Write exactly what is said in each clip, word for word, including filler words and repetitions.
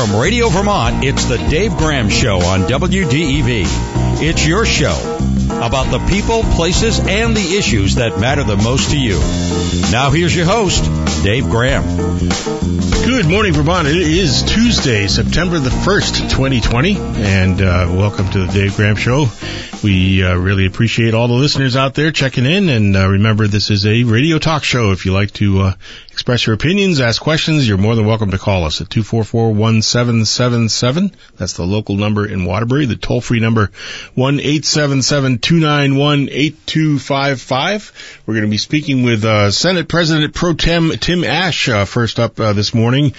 From Radio Vermont, it's the Dave Graham Show on W D E V. It's your show about the people, places, and the issues that matter the most to you. Now here's your host, Dave Graham. Good morning, Vermont. It is Tuesday, September the first, twenty twenty, and uh, welcome to the Dave Graham Show. We uh, really appreciate all the listeners out there checking in, and uh, remember, this is a radio talk show. If you like to uh, express your opinions, ask questions, you're more than welcome to call us at two four four, one seven seven seven. That's the local number in Waterbury. The toll-free number, one eight seven seven, two nine one, eight two five five. We're going to be speaking with uh, Senate President Pro Tem Tim Ashe uh, first up uh, this morning.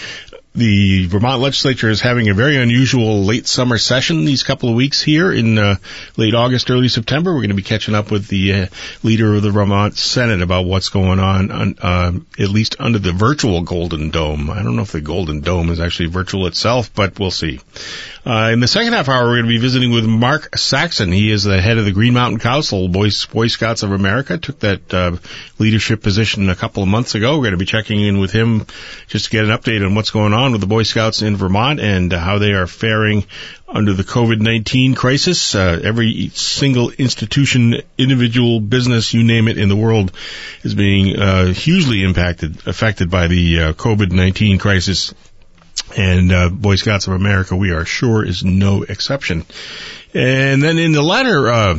The Vermont legislature is having a very unusual late summer session these couple of weeks here in uh, late August, early September. We're going to be catching up with the uh, leader of the Vermont Senate about what's going on, on uh, at least under the virtual Golden Dome. I don't know if the Golden Dome is actually virtual itself, but we'll see. Uh, in the second half hour, we're going to be visiting with Mark Saxon. He is the head of the Green Mountain Council, Boy, Boy Scouts of America. Took that uh, leadership position a couple of months ago. We're going to be checking in with him just to get an update on what's going on with the Boy Scouts in Vermont and how they are faring under the COVID nineteen crisis. Uh, every single institution, individual, business, you name it in the world is being uh, hugely impacted, affected by the uh, COVID nineteen crisis. And uh, Boy Scouts of America, we are sure, is no exception. And then in the latter uh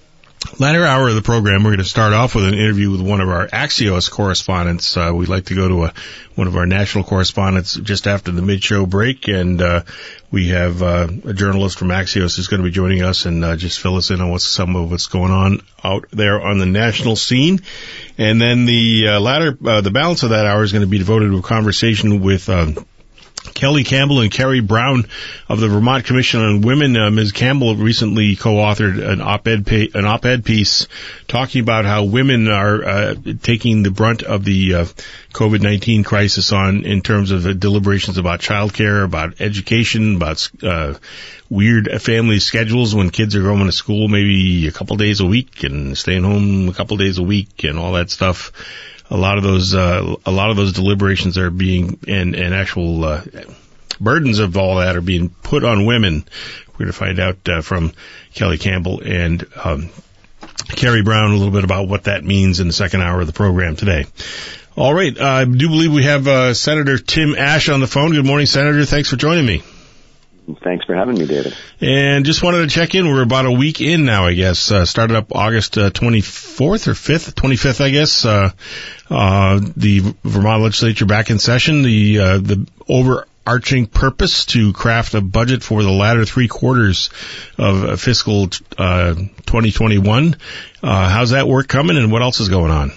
Latter hour of the program, we're going to start off with an interview with one of our Axios correspondents. Uh, we'd like to go to a, one of our national correspondents just after the mid-show break, and uh, we have uh, a journalist from Axios who's going to be joining us and uh, just fill us in on what's some of what's going on out there on the national scene. And then the uh, latter, uh, the balance of that hour is going to be devoted to a conversation with Uh, Kelly Campbell and Carrie Brown of the Vermont Commission on Women. Uh, Miz Campbell recently co-authored an op-ed pa- an op-ed piece talking about how women are uh, taking the brunt of the uh, COVID nineteen crisis on in terms of uh, deliberations about childcare, about education, about uh, weird family schedules when kids are going to school maybe a couple days a week and staying home a couple days a week and all that stuff. A lot of those, uh, a lot of those deliberations are being, and, and actual, uh, burdens of all that are being put on women. We're going to find out, uh, from Kelly Campbell and, um, Carrie Brown a little bit about what that means in the second hour of the program today. All right. Uh, I do believe we have, uh, Senator Tim Ashe on the phone. Good morning, Senator. Thanks for joining me. Thanks for having me, David. And just wanted to check in. We're about a week in now, I guess. Uh, started up August uh, twenty-fourth or fifth, twenty-fifth, I guess. Uh, uh, the Vermont legislature back in session. The uh, the overarching purpose to craft a budget for the latter three quarters of uh, fiscal uh, twenty twenty-one. Uh, how's that work coming, and what else is going on?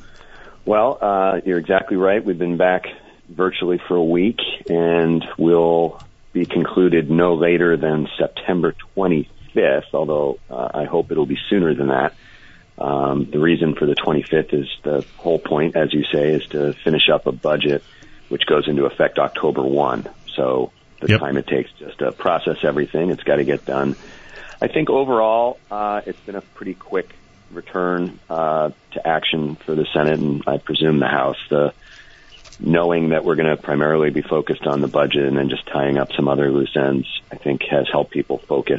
Well, uh, you're exactly right. We've been back virtually for a week, and we'll be concluded no later than September twenty-fifth, although uh, I hope it'll be sooner than that. Um, the reason for the twenty-fifth is the whole point, as you say, is to finish up a budget which goes into effect October first. So the yep. time it takes just to process everything, it's got to get done. I think overall uh, it's been a pretty quick return uh, to action for the Senate and I presume the House. The knowing that we're going to primarily be focused on the budget and then just tying up some other loose ends, I think has helped people focus.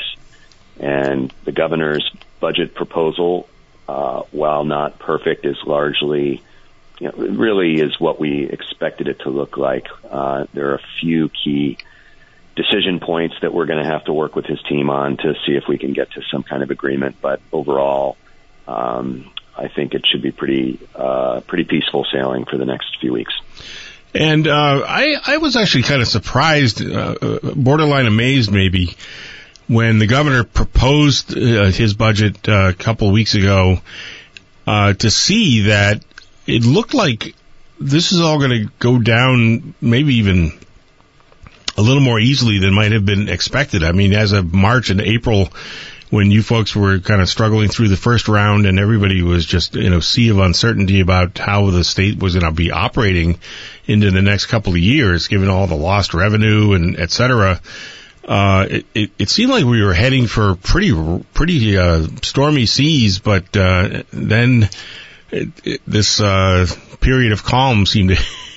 And the governor's budget proposal, uh, while not perfect, is largely, you know, it really is what we expected it to look like. Uh, there are a few key decision points that we're going to have to work with his team on to see if we can get to some kind of agreement. But overall, um, I think it should be pretty, uh, pretty peaceful sailing for the next few weeks. And, uh, I, I was actually kind of surprised, uh, borderline amazed maybe, when the governor proposed uh, his budget uh, a couple of weeks ago, uh, to see that it looked like this is all going to go down maybe even a little more easily than might have been expected. I mean, as of March and April, when you folks were kind of struggling through the first round and everybody was just, you know, sea of uncertainty about how the state was going to be operating into the next couple of years, given all the lost revenue and et cetera, uh, it, it, it seemed like we were heading for pretty, pretty, uh, stormy seas, but, uh, then it, it, this, uh, period of calm seemed to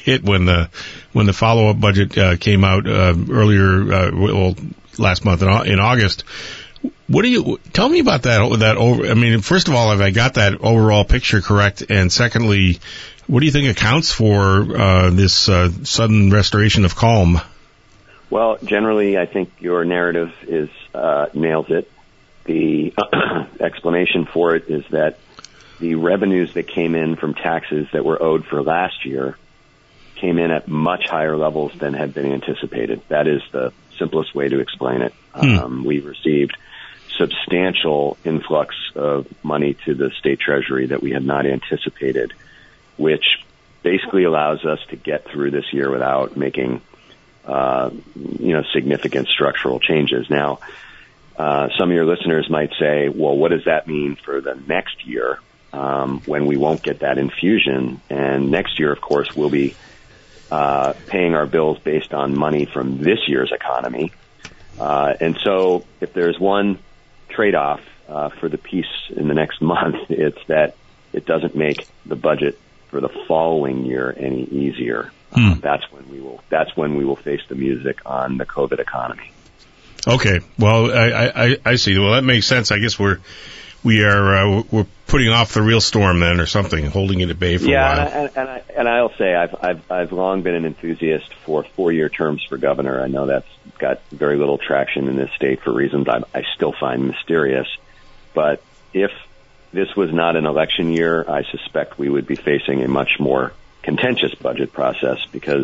hit when the when the follow up budget uh, came out uh, earlier, uh, well, last month in, in August. What do you tell me about that? That over. I mean, first of all, have I got that overall picture correct? And secondly, what do you think accounts for uh, this uh, sudden restoration of calm? Well, generally, I think your narrative is uh, nails it. The explanation for it is that the revenues that came in from taxes that were owed for last year came in at much higher levels than had been anticipated. That is the simplest way to explain it. Hmm. Um, we received substantial influx of money to the state treasury that we had not anticipated, which basically allows us to get through this year without making, uh, you know, significant structural changes. Now, uh, some of your listeners might say, well, what does that mean for the next year, um, when we won't get that infusion? And next year, of course, we'll be uh, paying our bills based on money from this year's economy. Uh, and so if there's one trade-off uh, for the piece in the next month, it's that it doesn't make the budget for the following year any easier. Hmm. Uh, that's when we will. That's when we will face the music on the COVID economy. Okay. Well, I, I, I see. Well, that makes sense. I guess we're we are uh, we're putting off the real storm then, or something, holding it at bay for yeah, a while. Yeah, and, and I and I'll say I've I've I've long been an enthusiast for four-year terms for governor. I know that's got very little traction in this state for reasons I, I still find mysterious. But if this was not an election year, I suspect we would be facing a much more contentious budget process because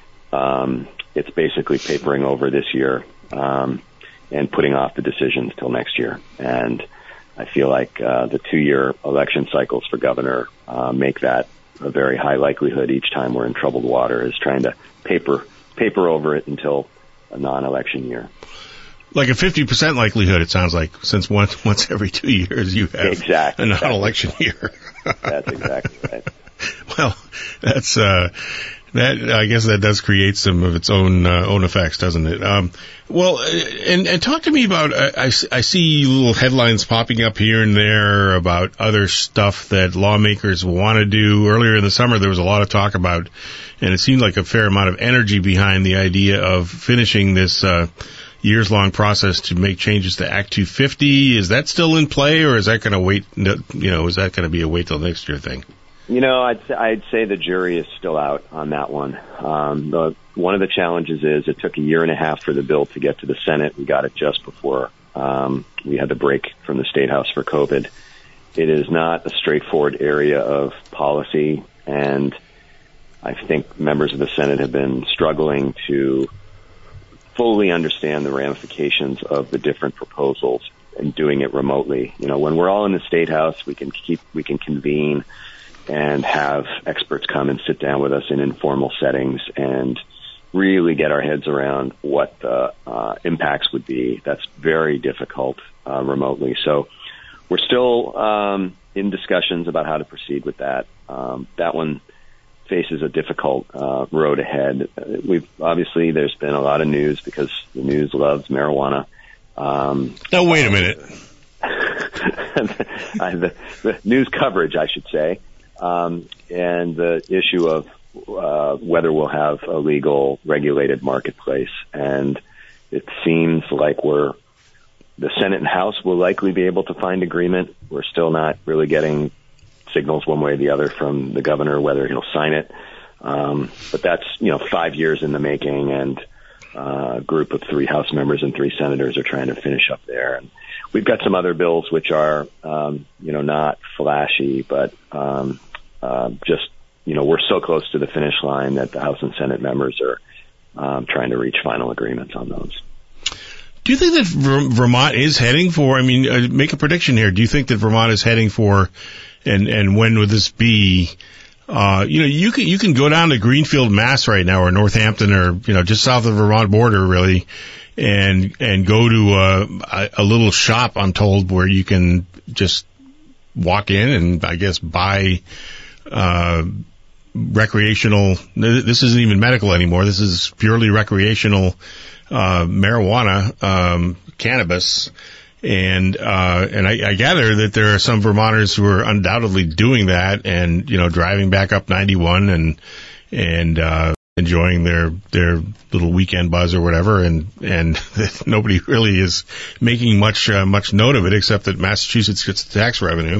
um, it's basically papering over this year um, and putting off the decisions till next year. And I feel like uh, the two-year election cycles for governor uh, make that a very high likelihood each time we're in troubled water, is trying to paper paper over it until a non-election year. Like a fifty percent likelihood, it sounds like, since once once every two years you have exactly, a non-election year. That's exactly right. Well, that's uh, that. I guess that does create some of its own uh, own effects, doesn't it? Um, well, and and talk to me about. I, I see little headlines popping up here and there about other stuff that lawmakers want to do. Earlier in the summer, there was a lot of talk about, and it seemed like a fair amount of energy behind the idea of finishing this uh, years-long process to make changes to Act two fifty. Is that still in play, or is that going to wait? You know, is that going to be a wait till next year thing? You know, I'd I'd say the jury is still out on that one. Um, the, one of the challenges is it took a year and a half for the bill to get to the Senate. We got it just before um, we had the break from the State House for COVID. It is not a straightforward area of policy, and I think members of the Senate have been struggling to fully understand the ramifications of the different proposals and doing it remotely. You know, when we're all in the State House, we can keep we can convene and have experts come and sit down with us in informal settings and really get our heads around what the uh, impacts would be. That's very difficult uh, remotely. So we're still um, in discussions about how to proceed with that. Um, that one faces a difficult uh, road ahead. We've obviously there's been a lot of news because the news loves marijuana. Um, now wait a minute. the, the news coverage, I should say. Um, and the issue of uh, whether we'll have a legal, regulated marketplace. And it seems like we're the Senate and House will likely be able to find agreement. We're still not really getting signals one way or the other from the governor whether he'll sign it. Um, but that's, you know, five years in the making, and uh, a group of three House members and three senators are trying to finish up there. And we've got some other bills which are, um, you know, not flashy, but um, uh, just, you know, we're so close to the finish line that the House and Senate members are um, trying to reach final agreements on those. Do you think that Vermont is heading for, I mean, uh, make a prediction here. Do you think that Vermont is heading for, and, and when would this be? Uh, you know, you can, you can go down to Greenfield, Mass right now, or Northampton, or, you know, just south of the Vermont border, really, and, and go to a, a little shop, I'm told, where you can just walk in and, I guess, buy, uh, recreational, this isn't even medical anymore. This is purely recreational, uh, marijuana, um, cannabis. And, uh, and I, I gather that there are some Vermonters who are undoubtedly doing that and, you know, driving back up ninety-one and, and uh, enjoying their their little weekend buzz or whatever, and and nobody really is making much uh, much note of it, except that Massachusetts gets the tax revenue.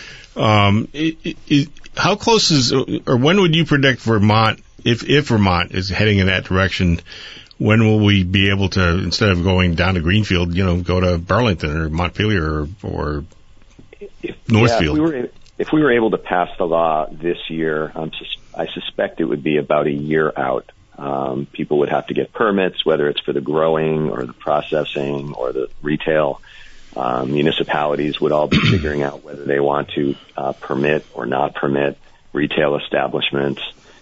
Um, it, it, it, how close is, or when would you predict Vermont, if if Vermont is heading in that direction? When will we be able to, instead of going down to Greenfield, you know, go to Burlington or Montpelier or, or if, Northfield? Yeah, if, we were, if we were able to pass the law this year, um, I suspect it would be about a year out. Um, people would have to get permits, whether it's for the growing or the processing or the retail. Um, municipalities would all be figuring out whether they want to uh, permit or not permit retail establishments.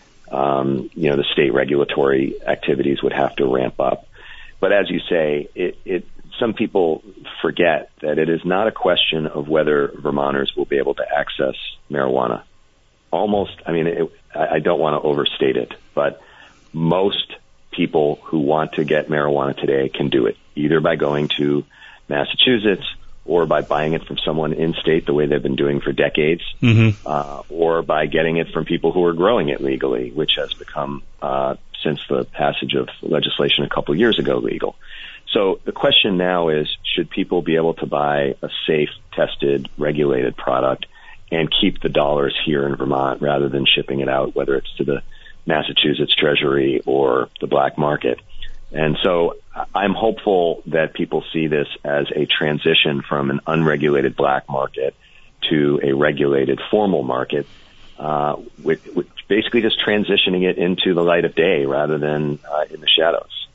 Um, you know, the state regulatory activities would have to ramp up. But as you say, it, it, some people forget that it is not a question of whether Vermonters will be able to access marijuana. Almost, I mean, it, I don't want to overstate it, but most people who want to get marijuana today can do it, either by going to Massachusetts or by buying it from someone in-state the way they've been doing for decades, mm-hmm. uh, or by getting it from people who are growing it legally, which has become, uh, since the passage of legislation a couple years ago, legal. So the question now is, should people be able to buy a safe, tested, regulated product and keep the dollars here in Vermont rather than shipping it out, whether it's to the Massachusetts Treasury or the black market? And so I'm hopeful that people see this as a transition from an unregulated black market to a regulated formal market, uh, with, with basically just transitioning it into the light of day rather than uh, in the shadows.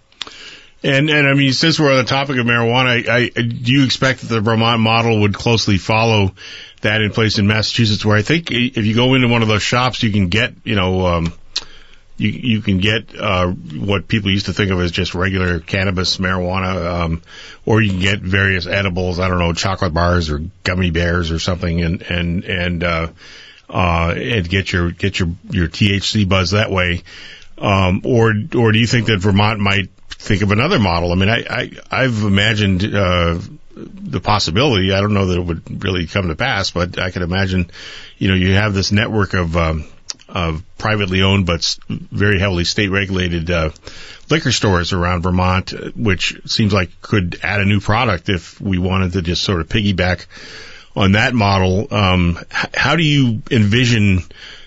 And, and I mean, since we're on the topic of marijuana, I, I, do you expect that the Vermont model would closely follow that in place in Massachusetts, where I think if you go into one of those shops, you can get, you know, um, You, you can get uh, what people used to think of as just regular cannabis marijuana, um, or you can get various edibles. I don't know, chocolate bars or gummy bears or something, and and and uh, uh, and get your get your your T H C buzz that way. Um, or or do you think that Vermont might think of another model? I mean, I, I I've imagined uh, the possibility. I don't know that it would really come to pass, but I can imagine. You know, you have this network of um, of privately owned but very heavily state-regulated uh, liquor stores around Vermont, which seems like could add a new product if we wanted to just sort of piggyback on that model. Um, h- how do you envision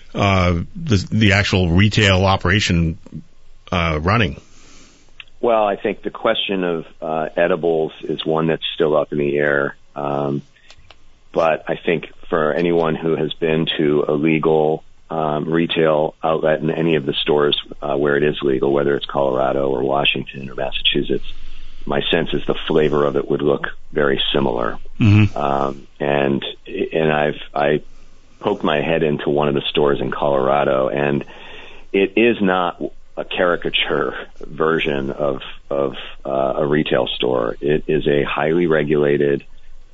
uh, the, the actual retail operation uh, running? Well, I think the question of uh, edibles is one that's still up in the air. Um, but I think for anyone who has been to a legal Um, retail outlet in any of the stores uh, where it is legal, whether it's Colorado or Washington or Massachusetts, my sense is the flavor of it would look very similar. Mm-hmm. Um, and and I've I poked my head into one of the stores in Colorado, and it is not a caricature version of of uh, a retail store. It is a highly regulated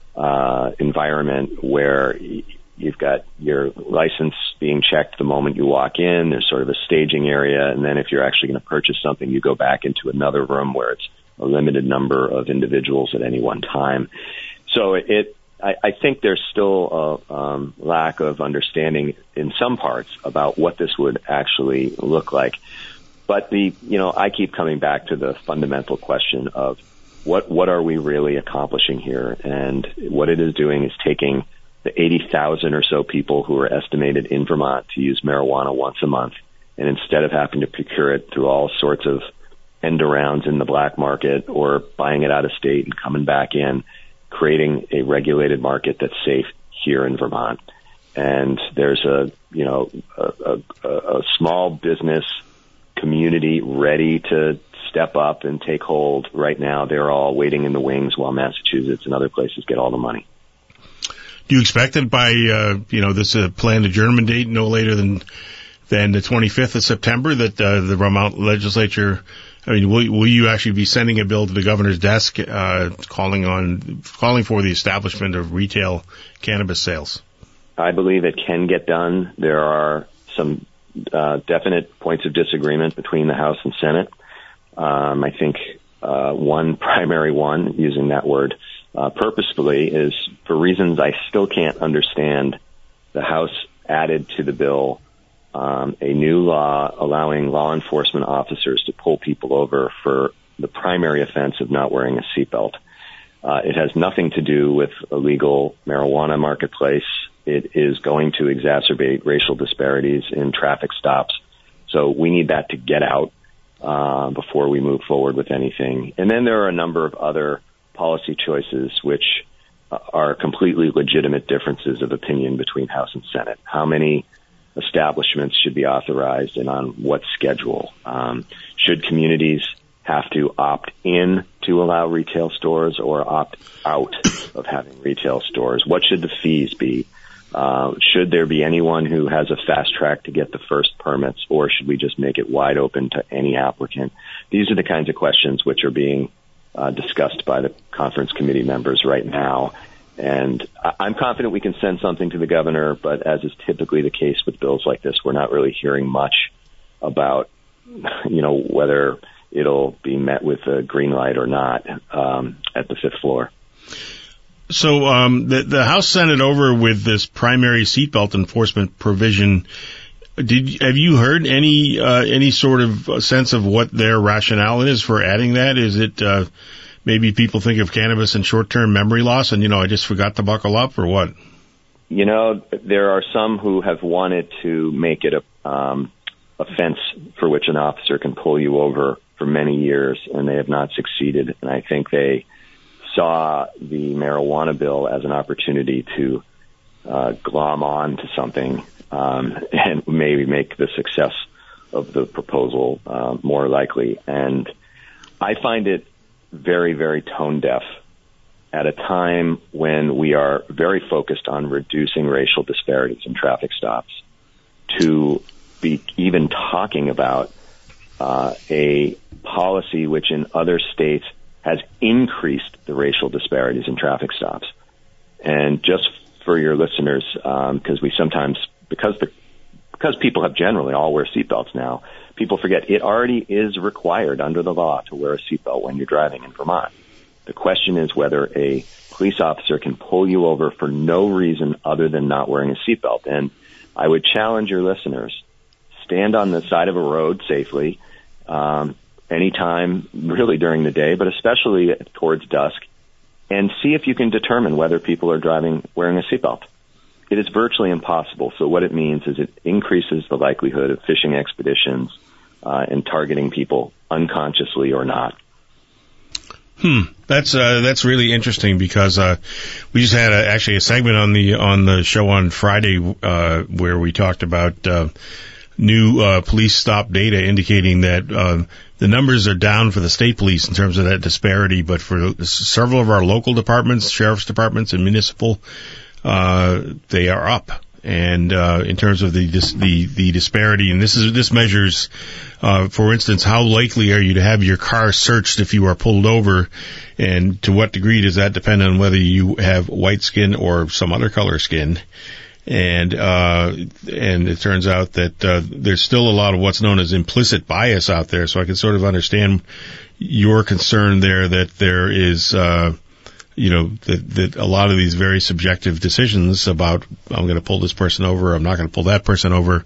uh, environment where you've got your license being checked the moment you walk in. There's sort of a staging area, and then if you're actually going to purchase something, you go back into another room where it's a limited number of individuals at any one time. So it, I, I think there's still a um, lack of understanding in some parts about what this would actually look like. But the, you know, I keep coming back to the fundamental question of what what are we really accomplishing here, and what it is doing is taking the eighty thousand or so people who are estimated in Vermont to use marijuana once a month, and instead of having to procure it through all sorts of end arounds in the black market or buying it out of state and coming back in, creating a regulated market that's safe here in Vermont. And there's a, you know, a, a, a small business community ready to step up and take hold. Right now, they're all waiting in the wings while Massachusetts and other places get all the money. Do you expect that by, uh, you know, this uh, planned adjournment date no later than than the twenty-fifth of September that uh, the Vermont legislature, I mean, will, will you actually be sending a bill to the governor's desk uh, calling on calling for the establishment of retail cannabis sales? I believe it can get done. There are some uh, definite points of disagreement between the House and Senate. Um, I think uh, one primary one, using that word uh, purposefully, is for reasons I still can't understand. The House added to the bill um, a new law allowing law enforcement officers to pull people over for the primary offense of not wearing a seatbelt. Uh, it has nothing to do with a legal marijuana marketplace. It is going to exacerbate racial disparities in traffic stops. So we need that to get out uh, before we move forward with anything. And then there are a number of other policy choices which uh, are completely legitimate differences of opinion between House and Senate. How many establishments should be authorized and on what schedule? Um, should communities have to opt in to allow retail stores or opt out of having retail stores? What should the fees be? Uh, should there be anyone who has a fast track to get the first permits, or should we just make it wide open to any applicant? These are the kinds of questions which are being uh, discussed by the conference committee members right now. And I'm confident we can send something to the governor, but as is typically the case with bills like this, we're not really hearing much about, you know, whether it'll be met with a green light or not um, at the fifth floor. So um, the, the House sent it over with this primary seatbelt enforcement provision. Did have you heard any uh, any sort of sense of what their rationale is for adding that? Is it uh, maybe people think of cannabis and short-term memory loss, and you know I just forgot to buckle up, or what? You know, there are some who have wanted to make it a um, offense for which an officer can pull you over for many years, and they have not succeeded. And I think they saw the marijuana bill as an opportunity to uh, glom on to something um, and maybe make the success of the proposal uh, more likely. And I find it very, very tone deaf at a time when we are very focused on reducing racial disparities in traffic stops to be even talking about uh, a policy which in other states has increased the racial disparities in traffic stops. And just for your listeners, because um, we sometimes, because the because people have generally all wear seatbelts now, people forget it already is required under the law to wear a seatbelt when you're driving in Vermont. The question is whether a police officer can pull you over for no reason other than not wearing a seatbelt. And I would challenge your listeners, stand on the side of a road safely, um, anytime really during the day, but especially towards dusk, and see if you can determine whether people are driving wearing a seatbelt. It is virtually impossible. So what it means is it increases the likelihood of fishing expeditions uh, and targeting people unconsciously or not. Hmm. That's uh, that's really interesting because uh, we just had a, actually a segment on the on the show on Friday uh, where we talked about uh, new uh, police stop data indicating that uh, the numbers are down for the state police in terms of that disparity, but for several of our local departments, sheriff's departments, and municipal, uh, they are up. And uh, in terms of the dis- the the disparity, and this is this measures, uh, for instance, how likely are you to have your car searched if you are pulled over, and to what degree does that depend on whether you have white skin or some other color skin? And uh, and it turns out that uh, there's still a lot of what's known as implicit bias out there. So I can sort of understand your concern there that there is, uh, you know, that, that a lot of these very subjective decisions about I'm going to pull this person over, I'm not going to pull that person over.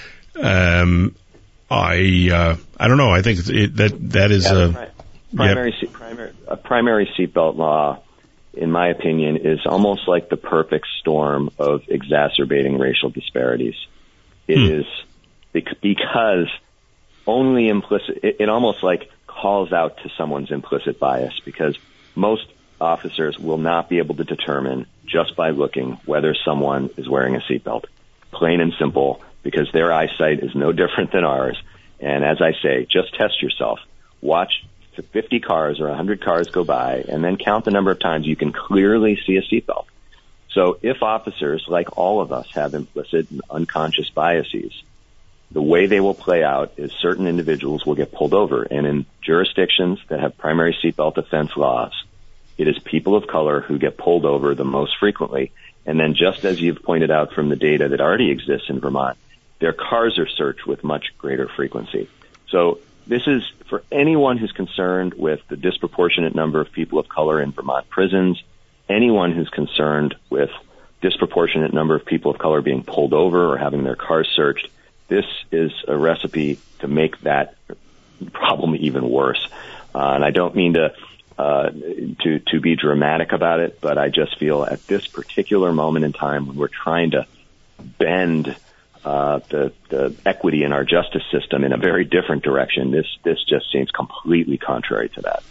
Um, I uh, I don't know. I think it, that that is yeah, a pri- primary yep. primary a primary seatbelt law, in my opinion, is almost like the perfect storm of exacerbating racial disparities. It hmm. is bec- because only implicit, it, it almost like calls out to someone's implicit bias, because most officers will not be able to determine just by looking whether someone is wearing a seatbelt. Plain and simple, because their eyesight is no different than ours. And as I say, just test yourself. Watch fifty cars or one hundred cars go by, and then count the number of times you can clearly see a seatbelt. So if officers, like all of us, have implicit and unconscious biases, the way they will play out is certain individuals will get pulled over. And in jurisdictions that have primary seatbelt offense laws, it is people of color who get pulled over the most frequently. And then, just as you've pointed out from the data that already exists in Vermont, their cars are searched with much greater frequency. So this is for anyone who's concerned with the disproportionate number of people of color in Vermont prisons, anyone who's concerned with disproportionate number of people of color being pulled over or having their cars searched. this is a recipe to make that problem even worse. Uh, and I don't mean to, uh, to, to be dramatic about it, but I just feel at this particular moment in time when we're trying to bend, uh, the, the equity in our justice system in a very different direction, this, this just seems completely contrary to that.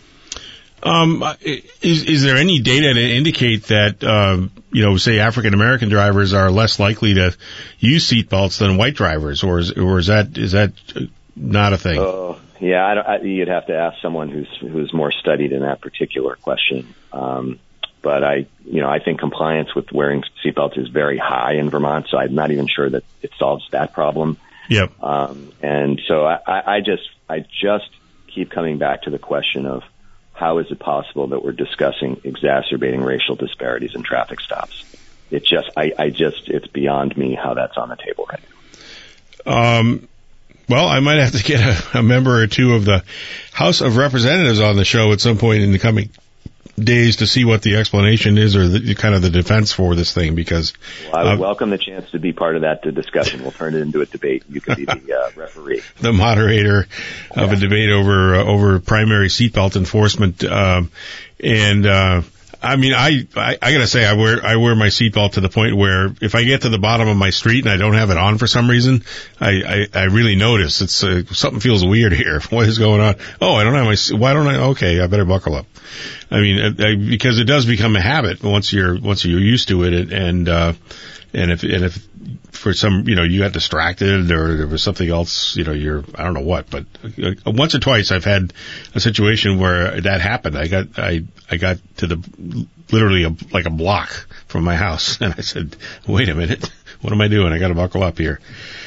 Um, is, is there any data to indicate that, uh, you know, say African American drivers are less likely to use seatbelts than white drivers, or is, or is that, is that not a thing? Oh, yeah, I don't, I, you'd have to ask someone who's, who's more studied in that particular question. Um, but I, you know, I think compliance with wearing seatbelts is very high in Vermont, so I'm not even sure that it solves that problem. Yep. Um, and so I, I just, I just keep coming back to the question of, how is it possible that we're discussing exacerbating racial disparities in traffic stops? It just, I, I just, it's beyond me how that's on the table right now. Um, well, I might have to get a, a member or two of the House of Representatives on the show at some point in the coming days to see what the explanation is, or the, kind of the defense for this thing, because well, I would uh, welcome the chance to be part of that discussion. We'll turn it into a debate. You can be the uh, referee, the moderator of yeah. a debate over uh, over primary seatbelt enforcement. Um, and uh, I mean, I, I I gotta say, I wear I wear my seatbelt to the point where if I get to the bottom of my street and I don't have it on for some reason, I I, I really notice it's uh, something feels weird here. What is going on? Oh, I don't have my. Why don't I? Okay, I better buckle up. I mean, I, because it does become a habit once you're once you're used to it, and uh, and if and if for some, you know, you got distracted or there was something else, you know, you're I don't know what, but uh, once or twice I've had a situation where that happened. I got I I got to the literally a, like a block from my house, and I said, wait a minute, what am I doing? I got to buckle up here.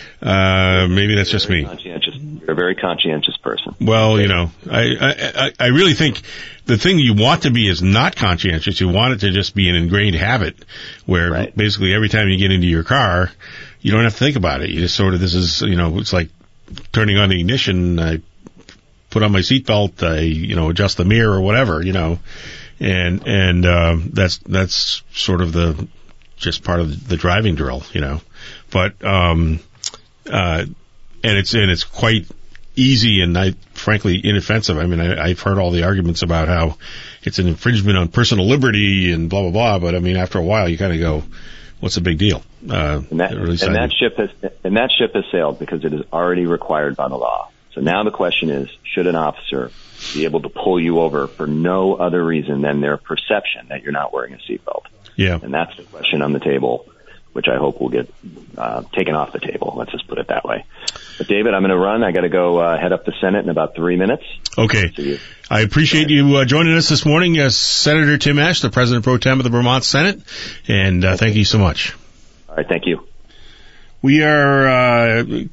Uh, maybe that's just me. You're a very conscientious person. Well, you know, I, I, I really think the thing you want to be is not conscientious. You want it to just be an ingrained habit where right. basically every time you get into your car, you don't have to think about it. You just sort of, this is, you know, it's like turning on the ignition. I put on my seatbelt, I, you know, adjust the mirror or whatever, you know, and, and, uh, that's, that's sort of the, just part of the driving drill, you know, but, um, uh, and it's, and it's quite easy and I, frankly, inoffensive. I mean, I, I've heard all the arguments about how it's an infringement on personal liberty and blah, blah, blah. But I mean, after a while, you kind of go, what's the big deal? Uh, and that, and that ship has, and that ship has sailed because it is already required by the law. So now the question is, should an officer be able to pull you over for no other reason than their perception that you're not wearing a seatbelt? Yeah. And that's the question on the table, which I hope will get uh, taken off the table. Let's just put it that way. But David, I'm going to run. I got to go uh, head up the Senate in about three minutes. Okay. I appreciate you uh, joining us this morning, uh, Senator Tim Ash, the President Pro Tem of the Vermont Senate, and uh, thank you so much. All right, thank you. We are uh, a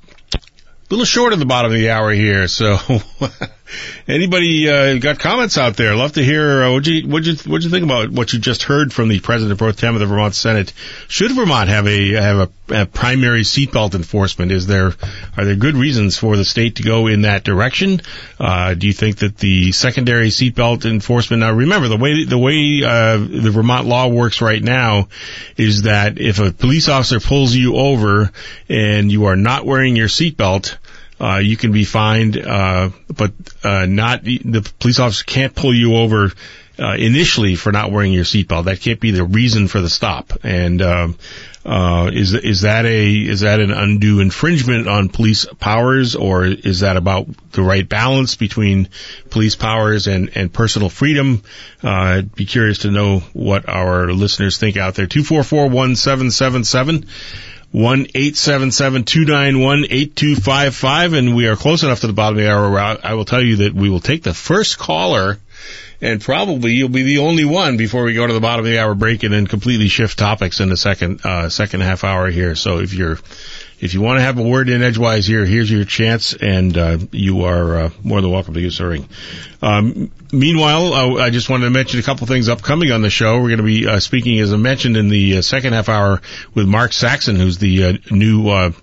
little short of the bottom of the hour here, so anybody uh, got comments out there? Love to hear uh, what you what you what you think about what you just heard from the President Pro Tem of the Vermont Senate. Should Vermont have a have a, a primary seatbelt enforcement? Is there are there good reasons for the state to go in that direction? Uh, do you think that the secondary seatbelt enforcement? Now, remember the way the way uh, the Vermont law works right now is that if a police officer pulls you over and you are not wearing your seatbelt, Uh, you can be fined, uh, but, uh, not, the police officer can't pull you over, uh, initially for not wearing your seatbelt. That can't be the reason for the stop. And, um, uh, is, is that a, is that an undue infringement on police powers, or is that about the right balance between police powers and, and personal freedom? Uh, I'd be curious to know what our listeners think out there. two four four, one seven seven seven. one eight seven seven two nine one eight two five five, and we are close enough to the bottom of the hour where I will tell you that we will take the first caller, and probably you'll be the only one before we go to the bottom of the hour break and then completely shift topics in the second uh second half hour here. So if you're if you want to have a word in edgewise here, here's your chance, and uh you are uh, more than welcome to give us a ring. Um, meanwhile, uh, I just wanted to mention a couple things upcoming on the show. We're going to be uh, speaking, as I mentioned, in the uh, second half hour with Mark Saxon, who's the uh, new uh,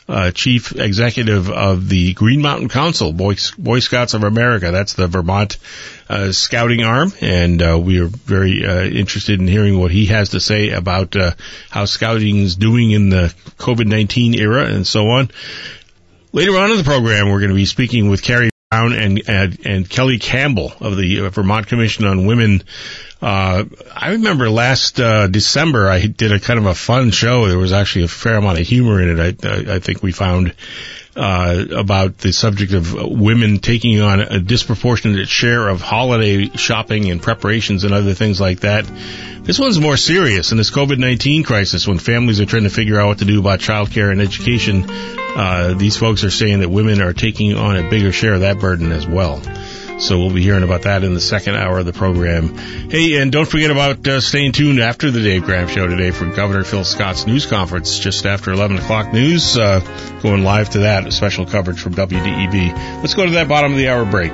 uh, chief executive of the Green Mountain Council, Boy, Boy Scouts of America. That's the Vermont uh, scouting arm, and uh, we are very uh, interested in hearing what he has to say about uh, how scouting is doing in the COVID nineteen era and so on. Later on in the program, we're going to be speaking with Carrie Brown and, and, and Kelly Campbell of the Vermont Commission on Women. Uh, I remember last, uh, December, I did a kind of a fun show. There was actually a fair amount of humor in it. I, I think we found, uh, about the subject of women taking on a disproportionate share of holiday shopping and preparations and other things like that. This one's more serious in this COVID nineteen crisis when families are trying to figure out what to do about childcare and education. Uh, these folks are saying that women are taking on a bigger share of that burden as well. So we'll be hearing about that in the second hour of the program. Hey, and don't forget about uh, staying tuned after the Dave Graham Show today for Governor Phil Scott's news conference just after eleven o'clock news. Uh, going live to that, special coverage from W D E V. Let's go to that bottom of the hour break.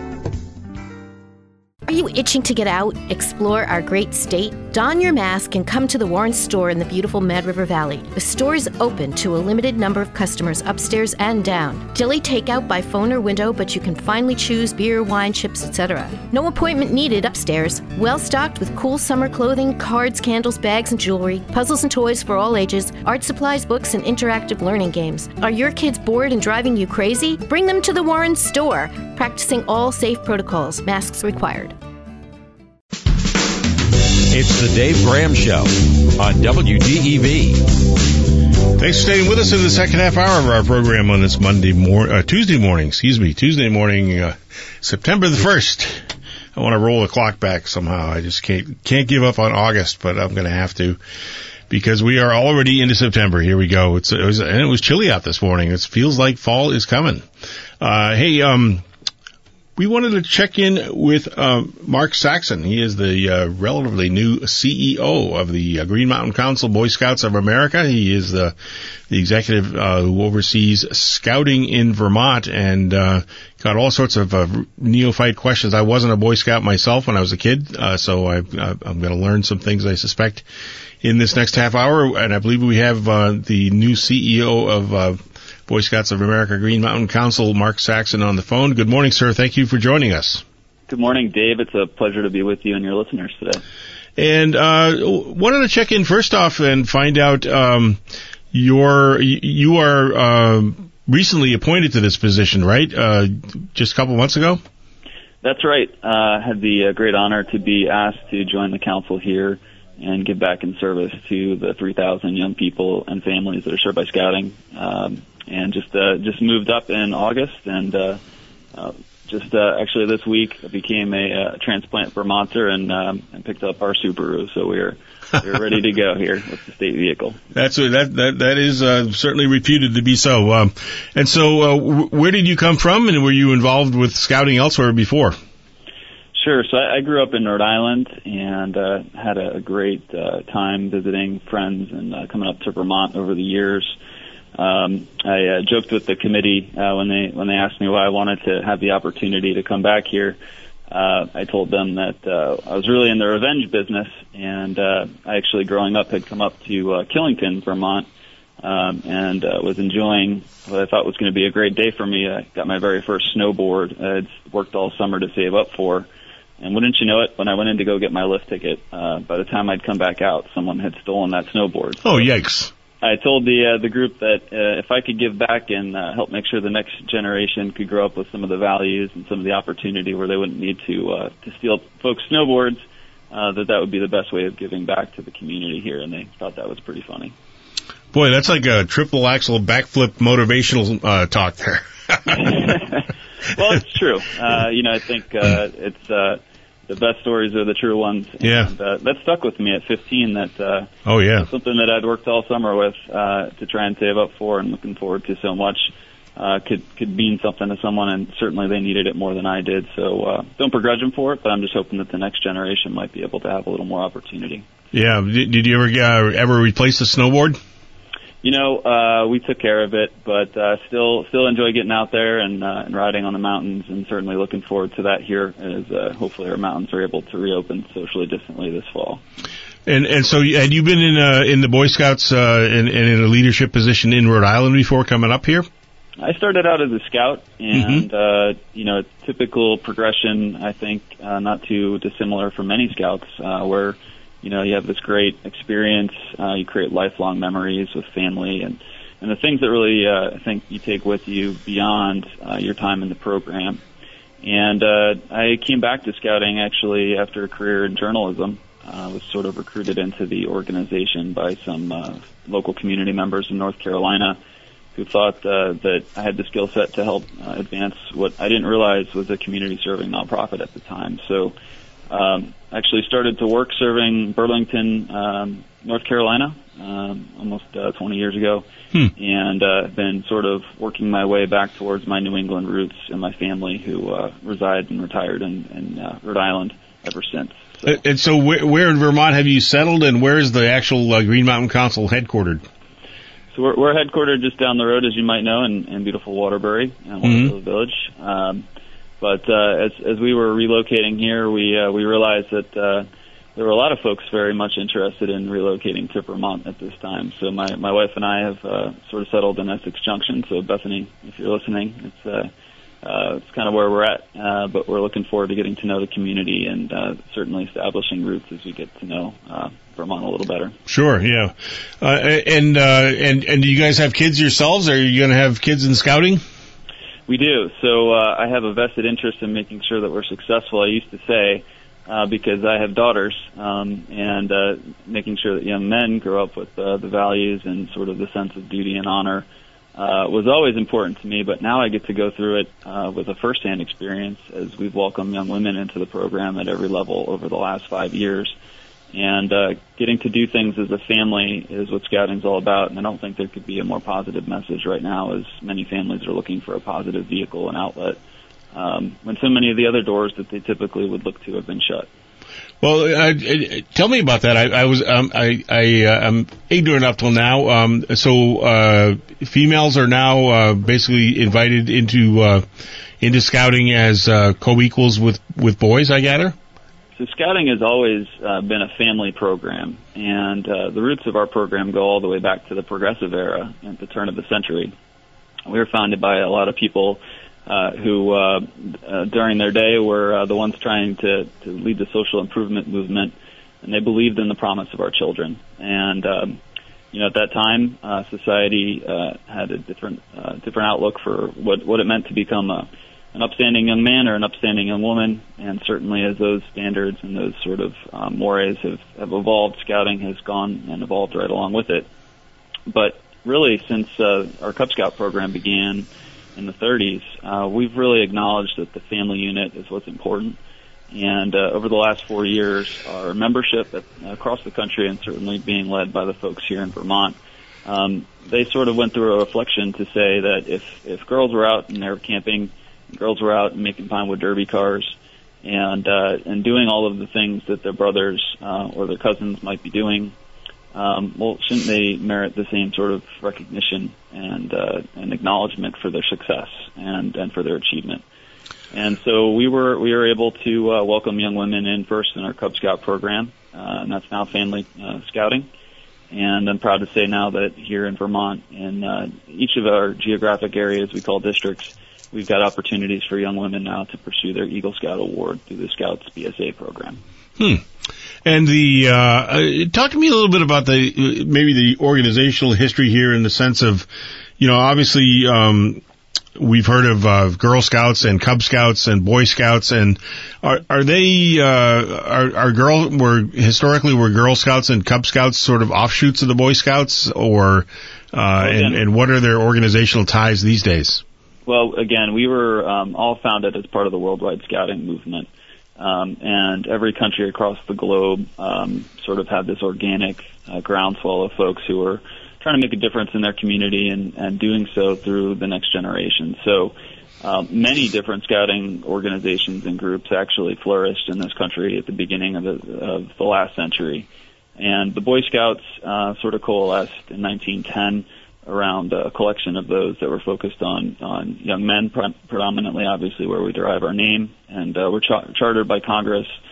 Are you itching to get out, explore our great state? Don your mask and come to the Warren store in the beautiful Mad River Valley. The store is open to a limited number of customers upstairs and down. Daily takeout by phone or window, but you can finally choose beer, wine, chips, et cetera. No appointment needed upstairs. Well stocked with cool summer clothing, cards, candles, bags, and jewelry, puzzles and toys for all ages, art supplies, books, and interactive learning games. Are your kids bored and driving you crazy? Bring them to the Warren store, practicing all safe protocols, masks required. It's the Dave Graham Show on W D E V. Thanks for staying with us in the second half hour of our program on this Monday mor- uh, Tuesday morning, excuse me, Tuesday morning, uh, September the first. I want to roll the clock back somehow. I just can't, can't give up on August, but I'm going to have to because we are already into September. Here we go. It's, it was, and it was chilly out this morning. It feels like fall is coming. Uh, hey, um, we wanted to check in with uh, Mark Saxon. He is the uh, relatively new C E O of the uh, Green Mountain Council, Boy Scouts of America. He is the the executive uh, who oversees scouting in Vermont and uh, got all sorts of uh, neophyte questions. I wasn't a Boy Scout myself when I was a kid, uh, so I, I, I'm going to learn some things, I suspect, in this next half hour. And I believe we have uh, the new C E O of uh, Boy Scouts of America, Green Mountain Council, Mark Saxon, on the phone. Good morning, sir. Thank you for joining us. Good morning, Dave. It's a pleasure to be with you and your listeners today. And uh wanted to check in first off and find out um your you are uh, recently appointed to this position, right? Uh just a couple months ago? That's right. I uh, had the uh, great honor to be asked to join the council here and give back in service to the three thousand young people and families that are served by scouting. Um, and just uh, just moved up in August, and uh, uh, just uh, actually this week I became a uh, transplant Vermonter and, um, and picked up our Subaru, so we're we're ready to go here with the state vehicle. That's that that that is uh, certainly reputed to be so. Um, and so, uh, w- where did you come from, and were you involved with scouting elsewhere before? Sure. So I, I grew up in Rhode Island and uh, had a, a great uh, time visiting friends and uh, coming up to Vermont over the years. Um, I uh, joked with the committee uh, when they when they asked me why I wanted to have the opportunity to come back here. Uh, I told them that uh, I was really in the revenge business, and uh, I actually, growing up, had come up to uh, Killington, Vermont, um, and uh, was enjoying what I thought was going to be a great day for me. I got my very first snowboard. I had worked all summer to save up for. And wouldn't you know it, when I went in to go get my lift ticket, uh, by the time I'd come back out, someone had stolen that snowboard. Oh, yikes. I told the uh, the group that uh, if I could give back and uh, help make sure the next generation could grow up with some of the values and some of the opportunity where they wouldn't need to uh, to steal folks' snowboards, uh, that that would be the best way of giving back to the community here, and they thought that was pretty funny. Boy, that's like a triple axle backflip motivational uh, talk there. Well, it's true. Uh, you know, I think uh, it's uh, the best stories are the true ones. Yeah. And uh, that stuck with me at fifteen. That uh, oh yeah, something that I'd worked all summer with uh, to try and save up for, and looking forward to so much. Uh, could could mean something to someone, and certainly they needed it more than I did. So uh, don't begrudge them for it, but I'm just hoping that the next generation might be able to have a little more opportunity. Yeah. Did, did you ever uh, ever replace the snowboard? You know, uh, we took care of it, but uh, still still enjoy getting out there and, uh, and riding on the mountains, and certainly looking forward to that here as uh, hopefully our mountains are able to reopen socially distantly this fall. And and so had you been in uh, in the Boy Scouts uh, and, and in a leadership position in Rhode Island before coming up here? I started out as a scout, and mm-hmm. uh, you know, typical progression. I think uh, not too dissimilar from many scouts, uh, where you know you have this great experience, uh, you create lifelong memories with family, and and the things that really uh, I think you take with you beyond uh, your time in the program. And uh, I came back to scouting actually after a career in journalism. I uh, was sort of recruited into the organization by some uh, local community members in North Carolina who thought uh, that I had the skill set to help uh, advance what I didn't realize was a community-serving nonprofit at the time. So um, actually started to work serving Burlington, um, North Carolina, um, almost uh, twenty years ago, hmm. and uh, been sort of working my way back towards my New England roots and my family who uh, reside and retired in, in uh, Rhode Island ever since. So. And so where, where in Vermont have you settled, and where is the actual uh, Green Mountain Council headquartered? So we're, we're headquartered just down the road, as you might know, in, in beautiful Waterbury, in Waterbury mm-hmm. Village. Um, but uh, as, as we were relocating here, we uh, we realized that uh, there were a lot of folks very much interested in relocating to Vermont at this time. So my, my wife and I have uh, sort of settled in Essex Junction. So Bethany, if you're listening, it's uh, uh, it's kind of where we're at. Uh, but we're looking forward to getting to know the community and uh, certainly establishing roots as we get to know uh, Vermont a little better. Sure, yeah. Uh, and uh, and and do you guys have kids yourselves? Are you going to have kids in scouting? We do. So uh, I have a vested interest in making sure that we're successful. I used to say, uh, because I have daughters, um, and uh, making sure that young men grow up with uh, the values and sort of the sense of duty and honor uh, was always important to me. But now I get to go through it uh, with a firsthand experience as we've welcomed young women into the program at every level over the last five years. And uh, getting to do things as a family is what scouting is all about. And I don't think there could be a more positive message right now, as many families are looking for a positive vehicle and outlet um, when so many of the other doors that they typically would look to have been shut. Well, uh, tell me about that. I, I was um, I, I uh, I'm ignorant up till now. Um, so uh, females are now uh, basically invited into uh, into scouting as uh, co-equals with with boys, I gather. So scouting has always uh, been a family program, and uh, the roots of our program go all the way back to the progressive era at the turn of the century. We were founded by a lot of people uh, who, uh, uh, during their day, were uh, the ones trying to, to lead the social improvement movement, and they believed in the promise of our children. And um, you know, at that time, uh, society uh, had a different uh, different outlook for what what it meant to become a an upstanding young man or an upstanding young woman, and certainly as those standards and those sort of um, mores have, have evolved, scouting has gone and evolved right along with it. But really, since uh, our Cub Scout program began in the thirties, uh, we've really acknowledged that the family unit is what's important. And uh, over the last four years, our membership at, across the country, and certainly being led by the folks here in Vermont, um, they sort of went through a reflection to say that if, if girls were out and they were camping, girls were out and making Pine Wood Derby cars and uh, and doing all of the things that their brothers uh, or their cousins might be doing, um, well, shouldn't they merit the same sort of recognition and uh, and acknowledgement for their success and, and for their achievement? And so we were we were able to uh, welcome young women in first in our Cub Scout program, uh, and that's now Family uh, Scouting. And I'm proud to say now that here in Vermont, in uh, each of our geographic areas we call districts, we've got opportunities for young women now to pursue their Eagle Scout Award through the Scouts B S A program. Hmm. And the uh, talk to me a little bit about the maybe the organizational history here, in the sense of, you know, obviously um, we've heard of uh, Girl Scouts and Cub Scouts and Boy Scouts, and are are they uh, are are girl were historically were Girl Scouts and Cub Scouts sort of offshoots of the Boy Scouts, or uh, and and what are their organizational ties these days? Well, again, we were um, all founded as part of the worldwide scouting movement, um, and every country across the globe um, sort of had this organic uh, groundswell of folks who were trying to make a difference in their community and, and doing so through the next generation. So um, many different scouting organizations and groups actually flourished in this country at the beginning of the, of the last century. And the Boy Scouts uh, sort of coalesced in nineteen ten around a collection of those that were focused on, on young men, pre- predominantly, obviously, where we derive our name. And uh, we're char- chartered by Congress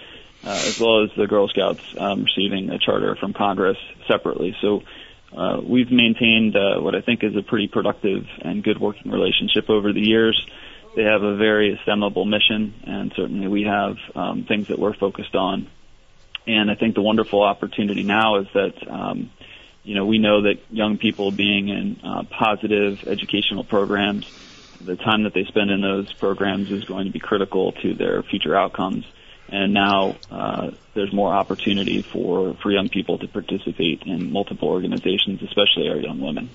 uh, as well as the Girl Scouts um, receiving a charter from Congress separately. So uh, we've maintained uh, what I think is a pretty productive and good working relationship over the years. They have a very estimable mission, and certainly we have um, things that we're focused on. And I think the wonderful opportunity now is that, um, you know, we know that young people being in uh, positive educational programs, the time that they spend in those programs is going to be critical to their future outcomes. And now uh, there's more opportunity for, for young people to participate in multiple organizations, especially our young women.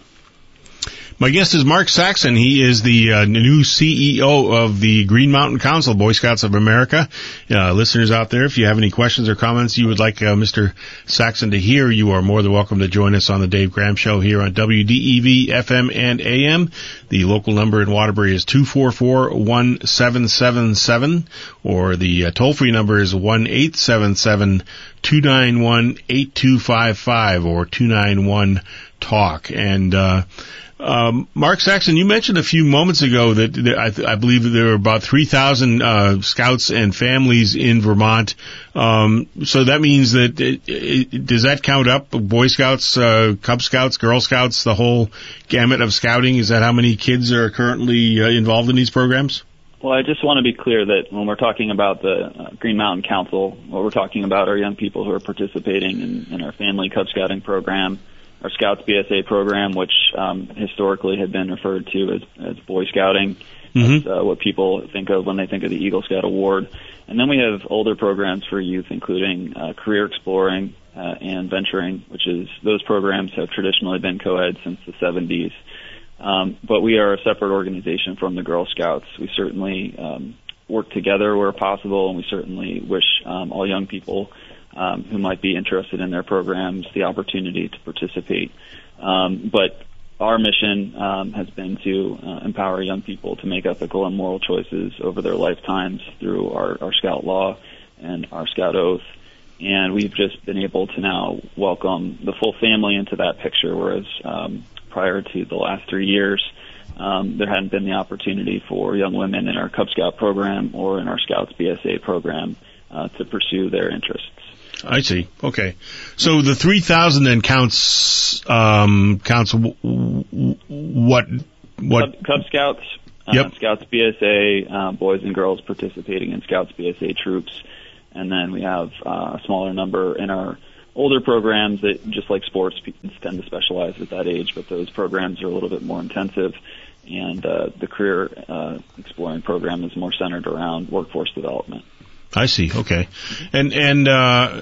My guest is Mark Saxon. He is the uh, new C E O of the Green Mountain Council, Boy Scouts of America. Uh, listeners out there, if you have any questions or comments you would like uh, Mister Saxon to hear, you are more than welcome to join us on the Dave Graham Show here on W D E V F M and A M. The local number in Waterbury is two four four, one seven seven seven, or the uh, toll-free number is one eight seven seven, two nine one, eight two five five or two nine one talk. And uh Um, Mark Saxon, you mentioned a few moments ago that, that I, th- I believe there were about three thousand uh, scouts and families in Vermont. Um, so that means that it, it, does that count up? Boy Scouts, uh, Cub Scouts, Girl Scouts, the whole gamut of scouting? Is that how many kids are currently uh, involved in these programs? Well, I just want to be clear that when we're talking about the uh, Green Mountain Council, what we're talking about are young people who are participating in, in our family Cub Scouting program, our Scouts B S A program, which um, historically had been referred to as, as Boy Scouting. Mm-hmm. That's uh, what people think of when they think of the Eagle Scout Award. And then we have older programs for youth, including uh, career exploring uh, and venturing, which is those programs have traditionally been co-ed since the seventies. Um, but we are a separate organization from the Girl Scouts. We certainly um, work together where possible, and we certainly wish um, all young people Um, who might be interested in their programs, the opportunity to participate. Um, but our mission um, has been to uh, empower young people to make ethical and moral choices over their lifetimes through our, our Scout Law and our Scout Oath. And we've just been able to now welcome the full family into that picture, whereas um, prior to the last three years, um, there hadn't been the opportunity for young women in our Cub Scout program or in our Scouts B S A program uh, to pursue their interests. I see. Okay. So the three thousand then counts, um, counts w- w- what, what? Cub, Cub Scouts, uh, yep. Scouts B S A, uh, boys and girls participating in Scouts B S A troops. And then we have uh, a smaller number in our older programs that, just like sports, people tend to specialize at that age, but those programs are a little bit more intensive. And uh, the career uh, exploring program is more centered around workforce development. I see. Okay. And, and, uh,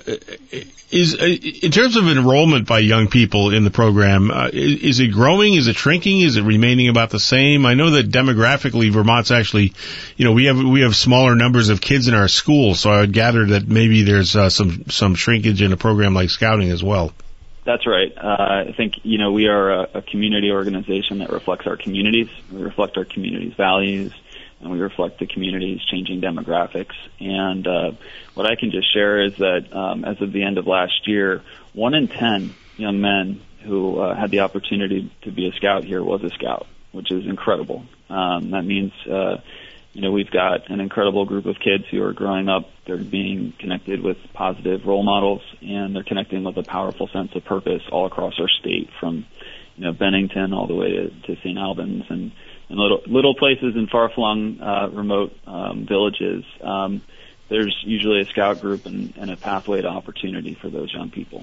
is, in terms of enrollment by young people in the program, uh, is, is it growing? Is it shrinking? Is it remaining about the same? I know that demographically Vermont's actually, you know, we have, we have smaller numbers of kids in our schools, so I would gather that maybe there's, uh, some, some shrinkage in a program like Scouting as well. That's right. Uh, I think, you know, we are a, a community organization that reflects our communities. We reflect our community's values, and we reflect the community's changing demographics. And uh, what I can just share is that um, as of the end of last year, one in ten young men who uh, had the opportunity to be a scout here was a scout, which is incredible. Um, that means, uh, you know, we've got an incredible group of kids who are growing up. They're being connected with positive role models, and they're connecting with a powerful sense of purpose all across our state, from, you know, Bennington all the way to, to Saint Albans and in little, little places in far-flung, uh, remote um, villages. Um, there's usually a scout group and, and a pathway to opportunity for those young people.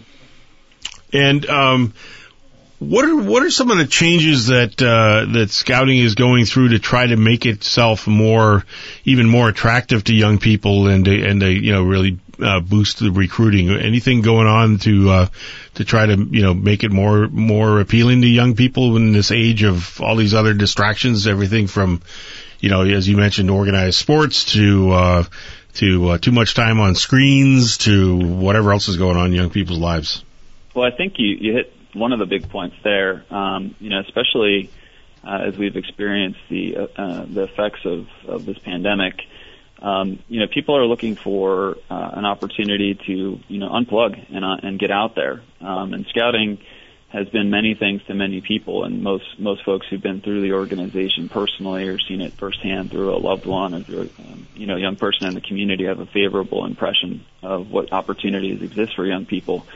And um, what are what are some of the changes that uh, that Scouting is going through to try to make itself more, even more attractive to young people, and to, and to, you know, really uh, boost the recruiting? Anything going on to uh, to try to, you know, make it more more appealing to young people in this age of all these other distractions, everything from, you know, as you mentioned, organized sports to uh, to uh, too much time on screens to whatever else is going on in young people's lives? Well, I think you, you hit one of the big points there. Um, you know, especially uh, as we've experienced the uh, the effects of, of this pandemic. Um, you know, people are looking for uh, an opportunity to, you know, unplug and uh, and get out there. Um, and Scouting has been many things to many people, and most most folks who've been through the organization personally or seen it firsthand through a loved one or through um, you know, a young person in the community have a favorable impression of what opportunities exist for young people.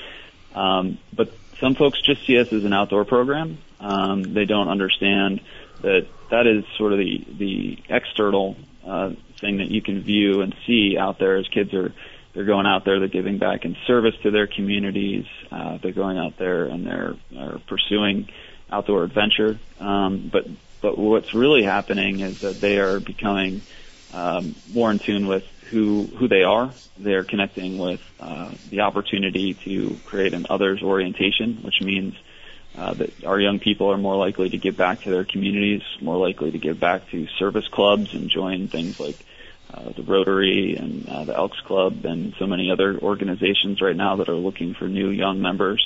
Um, but some folks just see us as an outdoor program. Um, they don't understand that that is sort of the the external uh, thing that you can view and see out there as kids are. They're going out there, they're giving back in service to their communities. Uh, they're going out there and they're, are pursuing outdoor adventure. Um, but but what's really happening is that they are becoming um, more in tune with who who they are. They're connecting with uh, the opportunity to create an others orientation, which means uh, that our young people are more likely to give back to their communities, more likely to give back to service clubs and join things like Uh, the Rotary and uh, the Elks Club and so many other organizations right now that are looking for new young members.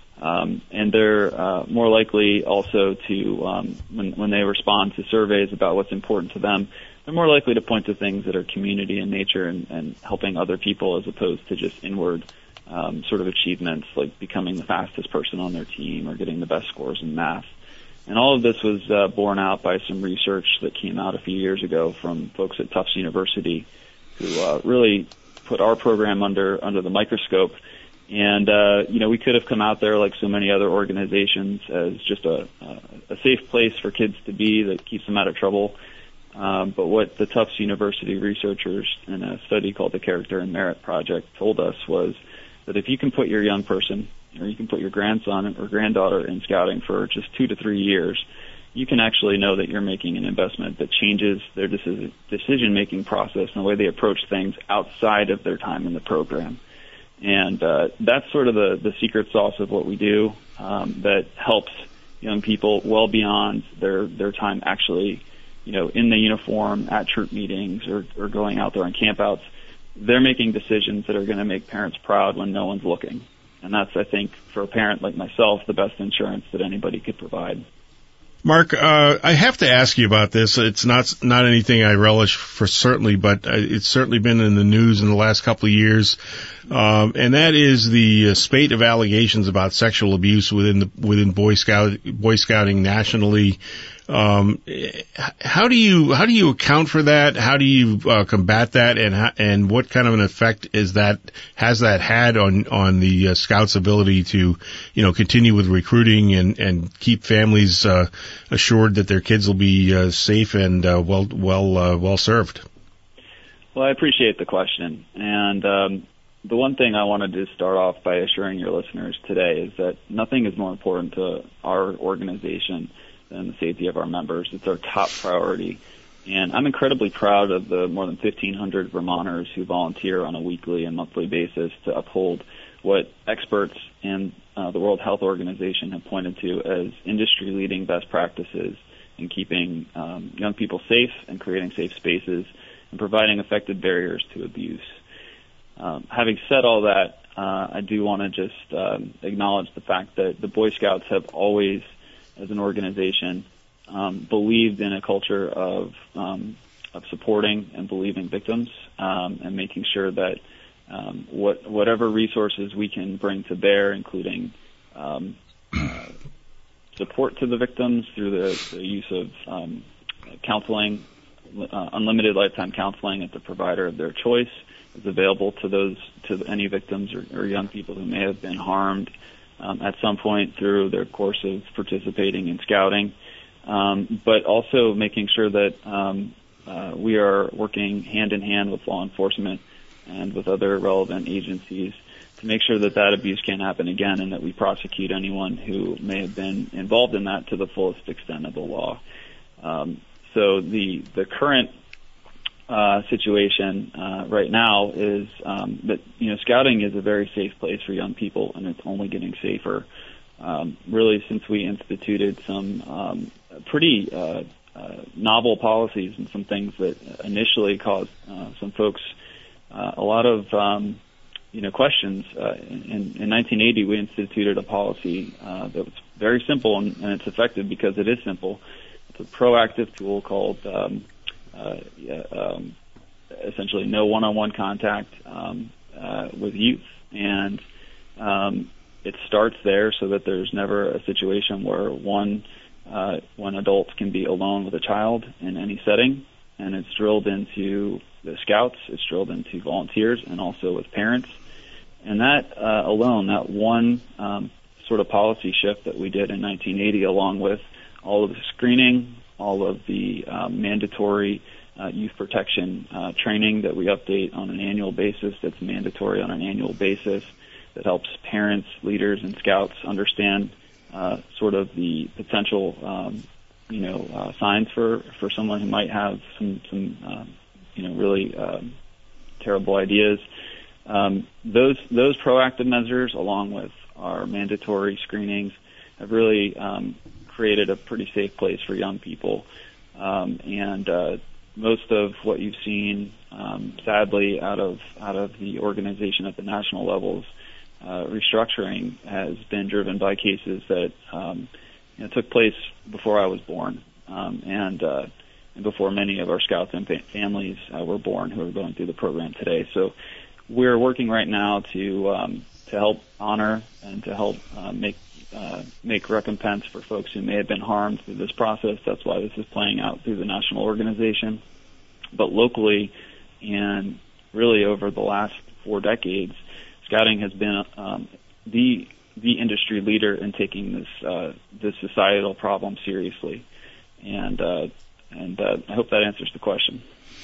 Um, and they're uh, more likely also to, um, when, when they respond to surveys about what's important to them, they're more likely to point to things that are community in nature and, and helping other people as opposed to just inward um, sort of achievements like becoming the fastest person on their team or getting the best scores in math. And all of this was uh, borne out by some research that came out a few years ago from folks at Tufts University who uh, really put our program under under the microscope. And, uh, you know, we could have come out there like so many other organizations as just a, a safe place for kids to be that keeps them out of trouble. Um, but what the Tufts University researchers in a study called the Character and Merit Project told us was that if you can put your young person or you can put your grandson or granddaughter in scouting for just two to three years, you can actually know that you're making an investment that changes their decision-making process and the way they approach things outside of their time in the program. And uh, that's sort of the, the secret sauce of what we do um, that helps young people well beyond their, their time actually, you know, in the uniform, at troop meetings, or, or going out there on campouts. They're making decisions that are going to make parents proud when no one's looking. And that's, I think, for a parent like myself, the best insurance that anybody could provide. Mark, uh, I have to ask you about this. It's not not anything I relish for certainly, but it's certainly been in the news in the last couple of years, um, and that is the uh, spate of allegations about sexual abuse within the within Boy Scout Boy Scouting nationally. Um, how do you how do you account for that? How do you uh, combat that? And how, and what kind of an effect is that has that had on on the uh, Scouts' ability to, you know, continue with recruiting and and keep families uh, assured that their kids will be uh, safe and uh, well well uh, well served? Well, I appreciate the question, and um, the one thing I wanted to start off by assuring your listeners today is that nothing is more important to our organization than the safety of our members. It's our top priority. And I'm incredibly proud of the more than fifteen hundred Vermonters who volunteer on a weekly and monthly basis to uphold what experts and uh, the World Health Organization have pointed to as industry-leading best practices in keeping um, young people safe and creating safe spaces and providing effective barriers to abuse. Um, having said all that, uh, I do want to just um, acknowledge the fact that the Boy Scouts have always, as an organization, um, believed in a culture of um, of supporting and believing victims um, and making sure that um, what whatever resources we can bring to bear, including um, uh, support to the victims through the, the use of um, counseling, uh, unlimited lifetime counseling at the provider of their choice, is available to those to any victims or, or young people who may have been harmed Um, at some point through their course of participating in scouting, um, but also making sure that um, uh, we are working hand in hand with law enforcement and with other relevant agencies to make sure that that abuse can't happen again and that we prosecute anyone who may have been involved in that to the fullest extent of the law. Um, so the the current Uh, situation uh, right now is um, that, you know, scouting is a very safe place for young people, and it's only getting safer. Um, really, since we instituted some um, pretty uh, uh, novel policies and some things that initially caused uh, some folks uh, a lot of, um, you know, questions. Uh, in, in nineteen eighty, we instituted a policy uh, that was very simple, and, and it's effective because it is simple. It's a proactive tool called um, Uh, um, essentially no one-on-one contact um, uh, with youth, and um, it starts there so that there's never a situation where one uh, one adult can be alone with a child in any setting, and it's drilled into the scouts, it's drilled into volunteers, and also with parents. And that uh, alone, that one um, sort of policy shift that we did in nineteen eighty, along with all of the screening, all of the uh, mandatory uh, youth protection uh, training that we update on an annual basis, that's mandatory on an annual basis, that helps parents, leaders, and scouts understand uh, sort of the potential, um, you know, uh, signs for, for someone who might have some, some uh, you know, really um, terrible ideas. Um, those those proactive measures, along with our mandatory screenings, have really um, created a pretty safe place for young people. Um, and uh, most of what you've seen, um, sadly, out of out of the organization at the national levels, uh, restructuring has been driven by cases that um, you know, took place before I was born, um, and, uh, and before many of our scouts and fa- families uh, were born who are going through the program today. So we're working right now to um, to help honor and to help uh, make uh, make recompense for folks who may have been harmed through this process. That's why this is playing out through the national organization. But locally, and really over the last four decades, Scouting has been um, the the industry leader in taking this uh, this societal problem seriously, and uh, and uh, I hope that answers the question.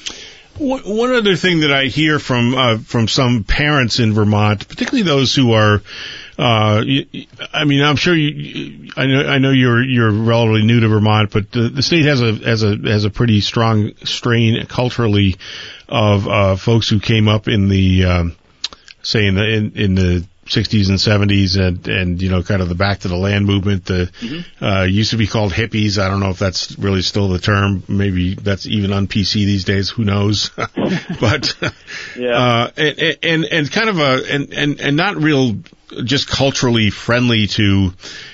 One other thing that I hear from uh, from some parents in Vermont, particularly those who are, uh, I mean, I'm sure you, I know, I know you're you're relatively new to Vermont, but the, the state has a has a has a pretty strong strain culturally of uh, folks who came up in the, um, say in the in, in the sixties and seventies, and and you know, kind of the back to the land movement. The mm-hmm. uh, used to be called hippies. I don't know if that's really still the term. Maybe that's even on P C these days. Who knows? But yeah, uh, and, and and kind of a and and and not real, just culturally friendly to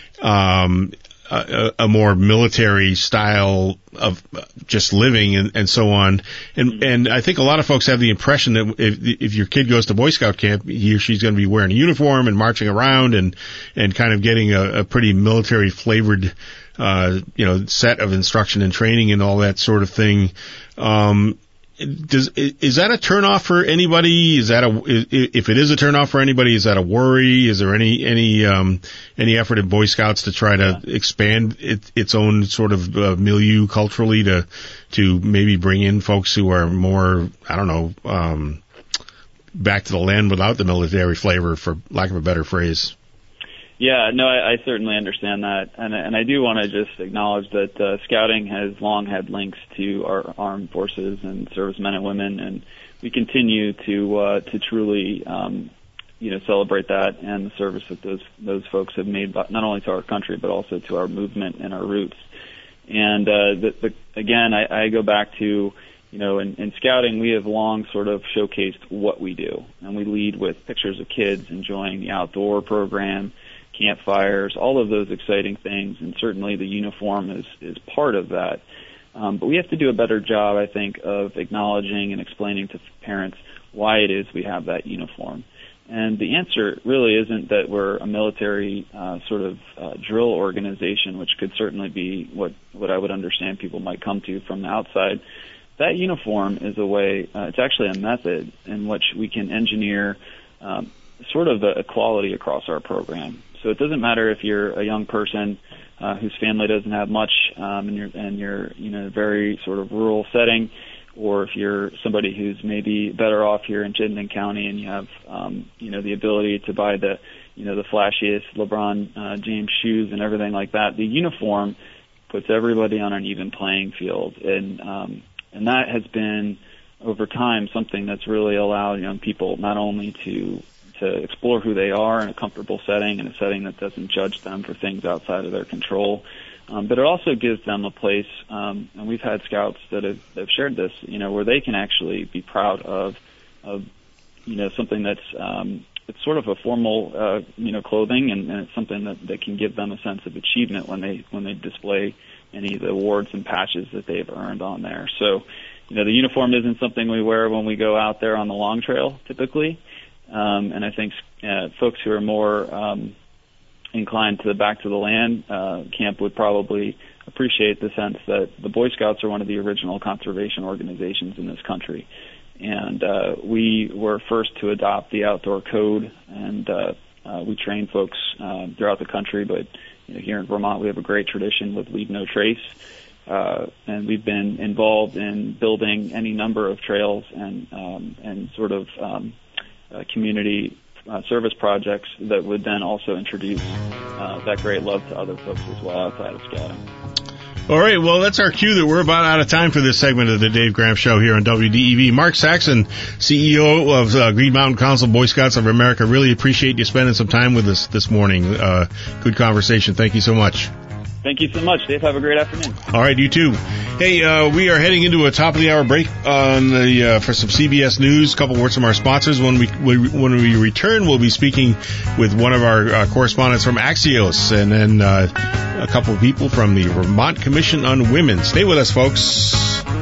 um a, a more military style of just living and, and so on. And, mm-hmm. and I think a lot of folks have the impression that if, if your kid goes to Boy Scout camp, he or she's going to be wearing a uniform and marching around and, and kind of getting a, a pretty military flavored, uh, you know, set of instruction and training and all that sort of thing. Um, Does is that a turnoff for anybody? Is that a if it is a turnoff for anybody? Is that a worry? Is there any any um, any effort in Boy Scouts to try to yeah. expand it, its own sort of uh, milieu culturally to to maybe bring in folks who are more, I don't know, um, back to the land without the military flavor, for lack of a better phrase? Yeah, no, I, I certainly understand that, and and I do want to just acknowledge that uh, Scouting has long had links to our armed forces and servicemen and women, and we continue to uh, to truly, um, you know, celebrate that and the service that those those folks have made, not only to our country but also to our movement and our roots. And uh, the, the, again, I, I go back to, you know, in, in Scouting, we have long sort of showcased what we do, and we lead with pictures of kids enjoying the outdoor program, campfires, all of those exciting things, and certainly the uniform is, is part of that. Um, but we have to do a better job, I think, of acknowledging and explaining to parents why it is we have that uniform. And the answer really isn't that we're a military uh, sort of uh, drill organization, which could certainly be what, what I would understand people might come to from the outside. That uniform is a way, uh, it's actually a method in which we can engineer um, sort of a equality across our program. So it doesn't matter if you're a young person uh, whose family doesn't have much, um, and you're and you're you know very sort of rural setting, or if you're somebody who's maybe better off here in Chittenden County and you have um, you know the ability to buy the you know the flashiest LeBron uh, James shoes and everything like that. The uniform puts everybody on an even playing field, and um, and that has been over time something that's really allowed young people not only to to explore who they are in a comfortable setting, in a setting that doesn't judge them for things outside of their control. Um, but it also gives them a place, um, and we've had scouts that have, that have shared this, you know, where they can actually be proud of, of you know, something that's um, it's sort of a formal, uh, you know, clothing, and, and it's something that, that can give them a sense of achievement when they when they display any of the awards and patches that they've earned on there. So, you know, the uniform isn't something we wear when we go out there on the long trail, typically. Um, and I think uh, folks who are more, um, inclined to the Back to the Land uh, camp would probably appreciate the sense that the Boy Scouts are one of the original conservation organizations in this country. And uh, we were first to adopt the outdoor code, and uh, uh, we train folks uh, throughout the country. But you know, here in Vermont, we have a great tradition with Leave No Trace. Uh, and we've been involved in building any number of trails and um, and sort of um, uh, community uh, service projects that would then also introduce uh, that great love to other folks as well outside of scouting. All right, well, that's our cue that we're about out of time for this segment of the Dave Graham Show here on W D E V. Mark Saxon, C E O of uh, Green Mountain Council Boy Scouts of America, really appreciate you spending some time with us this morning. Uh, good conversation. Thank you so much. Thank you so much, Dave. Have a great afternoon. All right, you too. Hey, uh, we are heading into a top of the hour break on the uh, for some C B S News. A couple words from our sponsors. When we, we when we return, we'll be speaking with one of our uh, correspondents from Axios, and then uh, a couple of people from the Vermont Commission on Women. Stay with us, folks.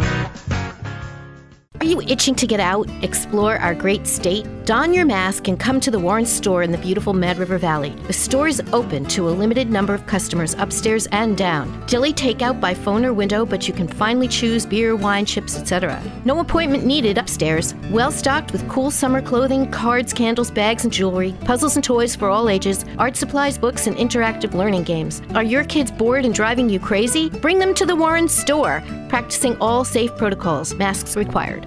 Are you itching to get out, explore our great state? Don your mask and come to the Warren store in the beautiful Mad River Valley. The store is open to a limited number of customers upstairs and down. Dilly takeout by phone or window, but you can finally choose beer, wine, chips, et cetera. No appointment needed upstairs. Well stocked with cool summer clothing, cards, candles, bags, and jewelry, puzzles and toys for all ages, art supplies, books, and interactive learning games. Are your kids bored and driving you crazy? Bring them to the Warren store, practicing all safe protocols, masks required.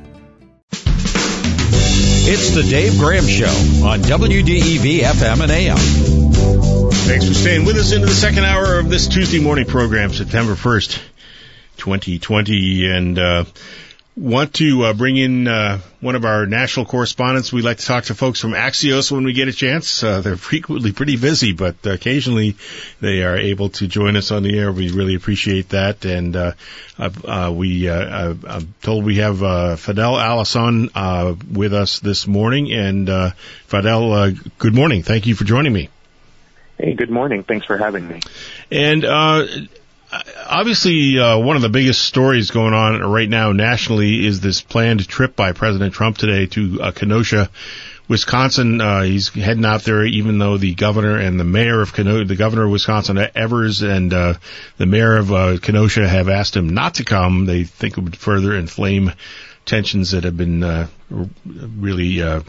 It's the Dave Graham Show on W D E V F M and A M. Thanks for staying with us into the second hour of this Tuesday morning program, September first, twenty twenty. And uh, want to uh, bring in uh, one of our national correspondents. We like to talk to folks from Axios when we get a chance. Uh, they're frequently pretty busy, but occasionally they are able to join us on the air. We really appreciate that. And uh, uh, we, uh, I'm told we have uh, Fidel Alison uh, with us this morning. And uh, Fidel, uh, good morning. Thank you for joining me. Hey, good morning. Thanks for having me. And uh obviously, uh, one of the biggest stories going on right now nationally is this planned trip by President Trump today to uh, Kenosha, Wisconsin. Uh, he's heading out there, even though the governor and the mayor of Kenosha, the governor of Wisconsin, Evers, and uh, the mayor of uh, Kenosha have asked him not to come. They think it would further inflame tensions that have been uh, really uh,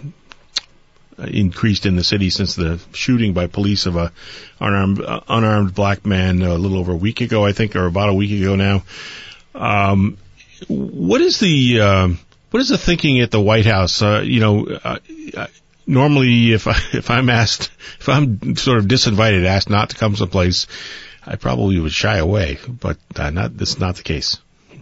increased in the city since the shooting by police of a unarmed, uh, unarmed black man a little over a week ago, I think, or about a week ago now. Um, what is the uh, what is the thinking at the White House? Uh, you know, uh, uh, normally if I, if I'm asked, if I'm sort of disinvited, asked not to come someplace, I probably would shy away. But uh, not this is not the case.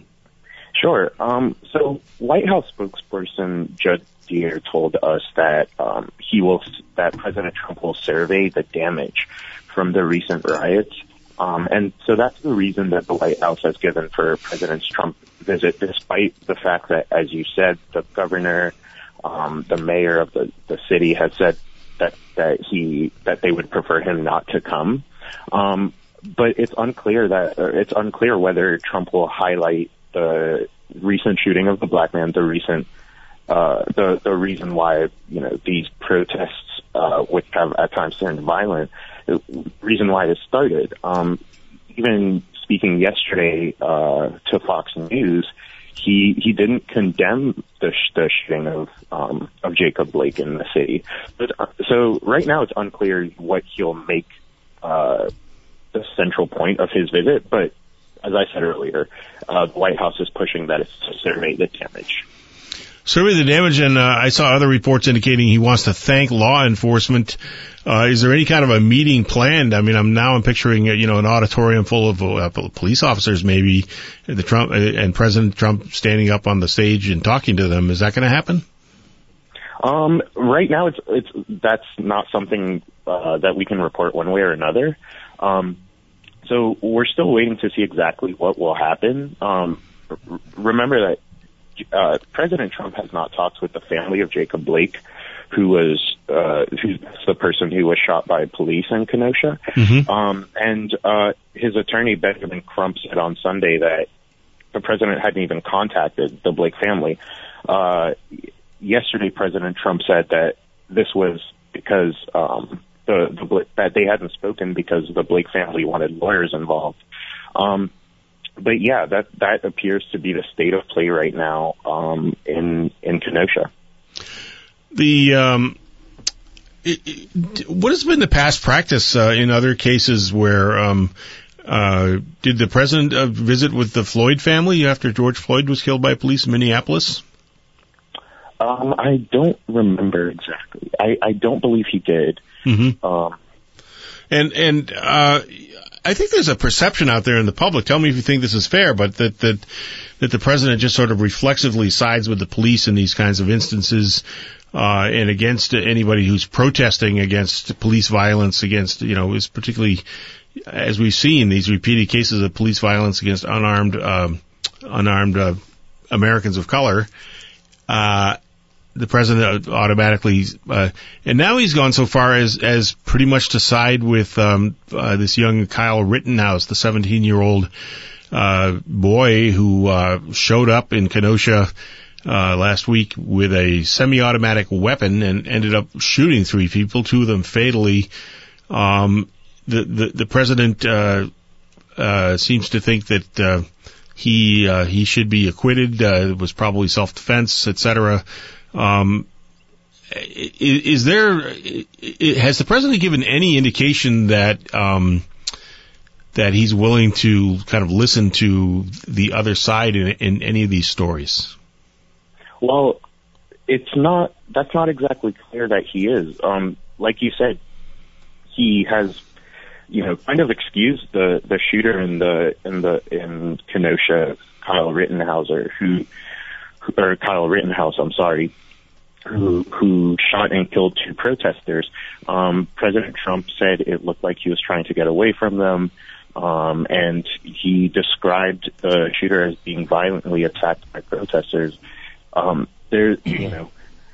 Sure. Um, so White House spokesperson Judd Deere told us that um, he will that President Trump will survey the damage from the recent riots, um, and so that's the reason that the White House has given for President Trump's visit, despite the fact that, as you said, the governor, um, the mayor of the, the city has said that that he that they would prefer him not to come. Um, but it's unclear that or it's unclear whether Trump will highlight the recent shooting of the black man, the recent Uh, the the reason why, you know, these protests, uh, which have at times turned violent, the reason why it started. Um, even speaking yesterday uh, to Fox News, he he didn't condemn the, sh- the shooting of um, of Jacob Blake in the city. But uh, so right now it's unclear what he'll make uh, the central point of his visit. But as I said earlier, uh, the White House is pushing that it's to survey the damage. Survey the damage, and uh, I saw other reports indicating he wants to thank law enforcement. Uh, is there any kind of a meeting planned? I mean, I'm now I'm picturing, uh, you know, an auditorium full of uh, police officers, maybe, the Trump uh, and President Trump standing up on the stage and talking to them. Is that going to happen? Um, right now, it's it's that's not something uh, that we can report one way or another. Um, so we're still waiting to see exactly what will happen. Um, r- remember that. Uh, President Trump has not talked with the family of Jacob Blake, who was uh, who's the person who was shot by police in Kenosha. Mm-hmm. Um, and uh, his attorney, Benjamin Crump, said on Sunday that the president hadn't even contacted the Blake family. Uh, yesterday, President Trump said that this was because um, the, the Blake, that they hadn't spoken because the Blake family wanted lawyers involved. Um, but yeah, that that appears to be the state of play right now um, in in Kenosha. The um, it, it, what has been the past practice uh, in other cases where um, uh, did the president uh, visit with the Floyd family after George Floyd was killed by police in Minneapolis? Um, I don't remember exactly. I, I don't believe he did. Mm-hmm. Um, and and uh, I think there's a perception out there in the public. Tell me if you think this is fair, but that that that the president just sort of reflexively sides with the police in these kinds of instances, uh, and against anybody who's protesting against police violence, against you know, is particularly as we've seen these repeated cases of police violence against unarmed uh, unarmed uh, Americans of color. Uh, the president automatically, uh, and now he's gone so far as, as pretty much to side with, um, uh, this young Kyle Rittenhouse, the seventeen-year-old, uh, boy who, uh, showed up in Kenosha, uh, last week with a semi-automatic weapon and ended up shooting three people, two of them fatally. Um, the, the, the president, uh, uh, seems to think that, uh, he, uh, he should be acquitted, uh, it was probably self-defense, et cetera. Um, is, is there, has the president given any indication that, um, that he's willing to kind of listen to the other side in, in any of these stories? Well, it's not, that's not exactly clear that he is. Um, like you said, he has, you know, kind of excused the, the shooter in the, in the, in Kenosha, Kyle Rittenhauser, who, or Kyle Rittenhouse, I'm sorry, who who shot and killed two protesters. Um, President Trump said it looked like he was trying to get away from them, um, and he described the shooter as being violently attacked by protesters. Um, there, you know,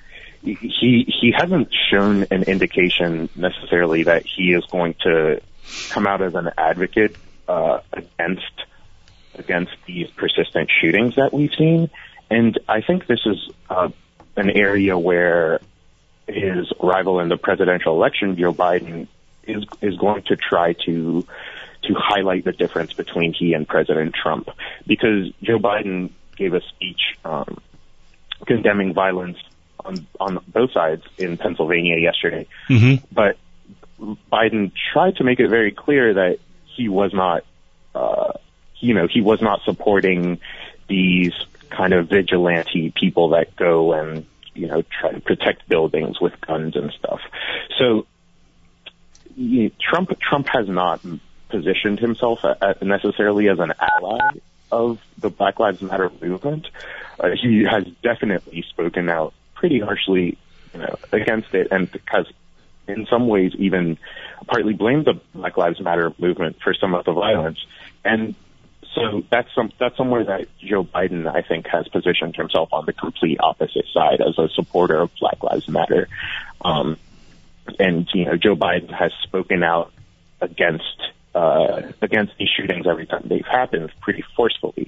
he he hasn't shown an indication necessarily that he is going to come out as an advocate uh, against against these persistent shootings that we've seen. And I think this is uh, an area where his rival in the presidential election, Joe Biden, is is going to try to to highlight the difference between he and President Trump, because Joe Biden gave a speech um, condemning violence on on both sides in Pennsylvania yesterday. Mm-hmm. But Biden tried to make it very clear that he was not, uh, you know, he was not supporting these kind of vigilante people that go and, you know, try to protect buildings with guns and stuff. So you know, Trump Trump has not positioned himself a, a necessarily as an ally of the Black Lives Matter movement. Uh, he has definitely spoken out pretty harshly, you know, against it, and has in some ways even partly blamed the Black Lives Matter movement for some of the violence. And so that's some that's somewhere that Joe Biden, I think, has positioned himself on the complete opposite side as a supporter of Black Lives Matter. Um, and you know, Joe Biden has spoken out against uh, against these shootings every time they've happened pretty forcefully.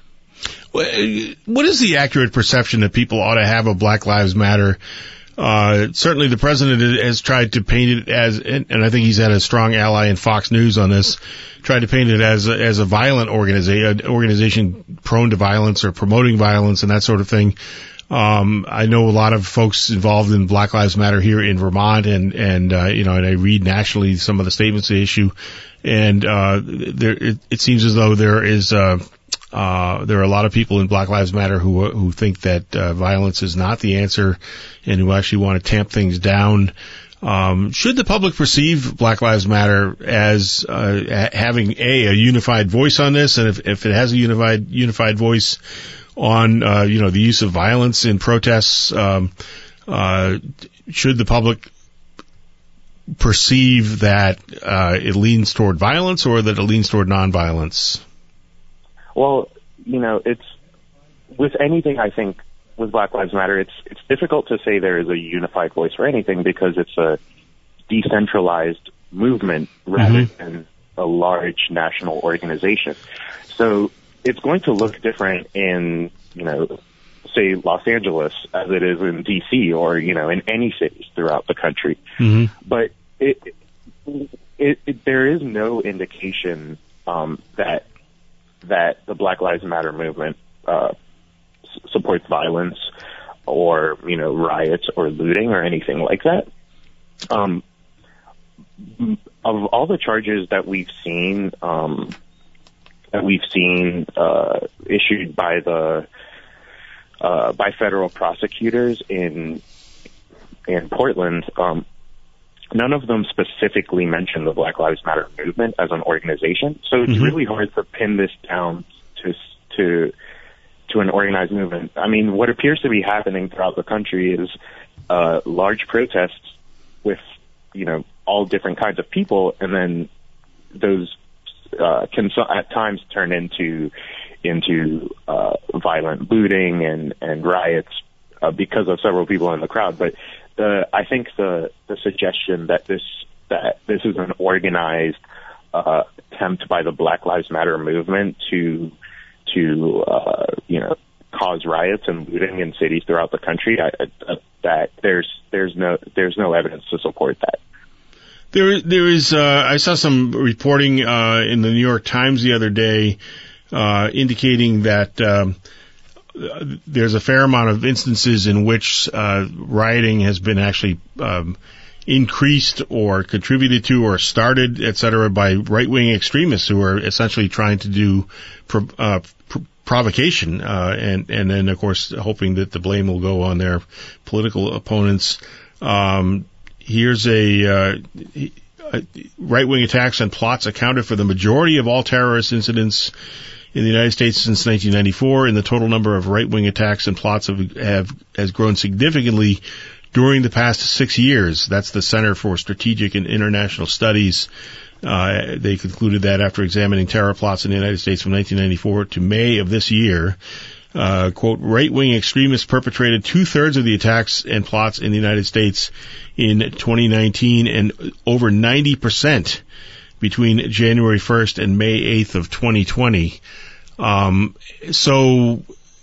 What is the accurate perception that people ought to have of Black Lives Matter? Uh, certainly the president has tried to paint it as, and I think he's had a strong ally in Fox News on this, tried to paint it as a, as a violent organization, organization prone to violence or promoting violence and that sort of thing. Um, I know a lot of folks involved in Black Lives Matter here in Vermont, and, and, uh, you know, and I read nationally some of the statements they issue, and, uh, there, it, it seems as though there is, uh, Uh, there are a lot of people in Black Lives Matter who who think that uh, violence is not the answer, and who actually want to tamp things down. Um, should the public perceive Black Lives Matter as uh, having a a unified voice on this, and if, if it has a unified unified voice on uh, you know the use of violence in protests, um, uh, should the public perceive that uh, it leans toward violence or that it leans toward nonviolence? Well, you know, it's with anything, I think, with Black Lives Matter, it's it's difficult to say there is a unified voice for anything because it's a decentralized movement rather mm-hmm. than a large national organization. So it's going to look different in, you know, say Los Angeles as it is in D C or, you know, in any cities throughout the country. Mm-hmm. But it, it, it there is no indication um, that that the Black Lives Matter movement uh, s- supports violence or, you know, riots or looting or anything like that. Um, of all the charges that we've seen, um, that we've seen uh, issued by the uh, by federal prosecutors in in Portland, um, none of them specifically mention the Black Lives Matter movement as an organization. So it's mm-hmm. really hard to pin this down to to to an organized movement. I mean, what appears to be happening throughout the country is uh, large protests with, you know, all different kinds of people, and then those uh, can so, at times turn into into uh, violent looting and and riots uh, because of several people in the crowd. But the I think the the suggestion that this that this is an organized uh, attempt by the Black Lives Matter movement to to uh, you know cause riots and looting in cities throughout the country, I, I, that there's there's no there's no evidence to support that. There, there is. Uh, I saw some reporting uh, in the New York Times the other day uh, indicating that um, there's a fair amount of instances in which uh, rioting has been actually um, increased or contributed to or started, et cetera, by right-wing extremists who are essentially trying to do pro- uh, pro- provocation, uh, and and then of course hoping that the blame will go on their political opponents. Um, Here's a uh, right-wing attacks and plots accounted for the majority of all terrorist incidents in the United States since nineteen ninety-four, and the total number of right-wing attacks and plots have, have has grown significantly during the past six years. That's the Center for Strategic and International Studies. Uh, they concluded that after examining terror plots in the United States from nineteen ninety-four to May of this year. Uh, quote, right-wing extremists perpetrated two-thirds of the attacks and plots in the United States in twenty nineteen and over ninety percent between January first and May eighth of twenty twenty. Um, so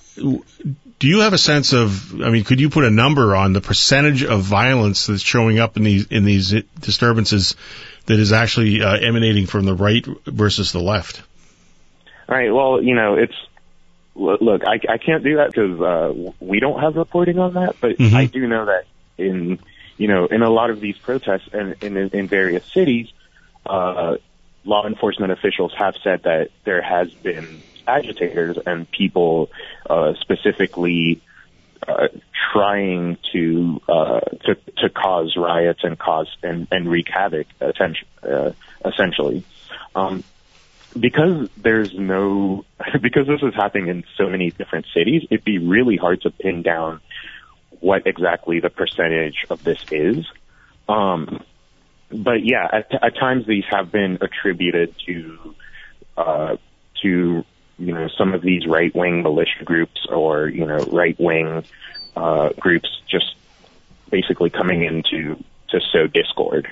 do you have a sense of, I mean, could you put a number on the percentage of violence that's showing up in these, in these disturbances that is actually uh, emanating from the right versus the left? All right. Well, you know, it's, Look, I, I can't do that because uh, we don't have reporting on that, but mm-hmm. I do know that in, you know, in a lot of these protests and in, in, in various cities, uh, law enforcement officials have said that there has been agitators and people uh, specifically uh, trying to, uh, to to cause riots and cause and, and wreak havoc, uh, essentially. Um, Because there's no, because this is happening in so many different cities, it'd be really hard to pin down what exactly the percentage of this is. Um, but yeah, at, at times these have been attributed to, uh, to, you know, some of these right-wing militia groups or, you know, right-wing, uh, groups just basically coming in to, to sow discord.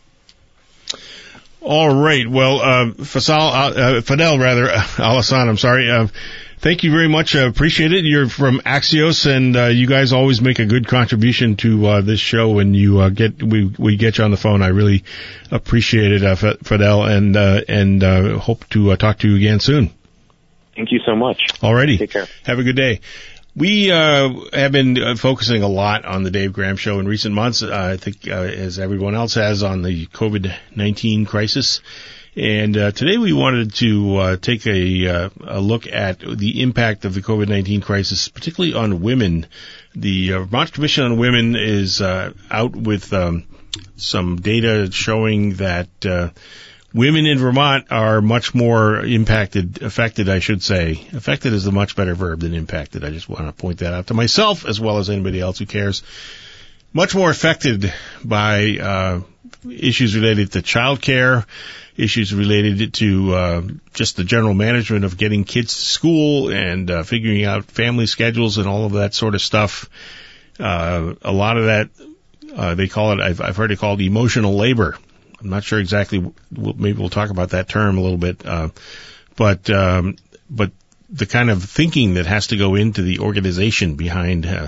All right. Well, uh, Fasal, uh, Fidel, rather, uh, Alassane, I'm sorry. Uh, thank you very much. I uh, appreciate it. You're from Axios, and uh, you guys always make a good contribution to uh, this show. When you uh, get we we get you on the phone, I really appreciate it, uh, Fidel, and uh, and uh, hope to uh, talk to you again soon. Thank you so much. All righty. Take care. Have a good day. We uh, have been uh, focusing a lot on the Dave Graham Show in recent months, uh, I think, uh, as everyone else has, on the COVID nineteen crisis. And uh, today we wanted to uh, take a, uh, a look at the impact of the COVID nineteen crisis, particularly on women. The uh, Vermont Commission on Women is uh, out with um, some data showing that uh, women in Vermont are much more impacted, affected, I should say. Affected is a much better verb than impacted. I just want to point that out to myself as well as anybody else who cares. Much more affected by uh issues related to childcare, issues related to uh just the general management of getting kids to school and uh, figuring out family schedules and all of that sort of stuff. Uh a lot of that, uh they call it, I've, I've heard it called emotional labor. I'm not sure exactly. We'll, maybe we'll talk about that term a little bit, uh, but um, but the kind of thinking that has to go into the organization behind uh,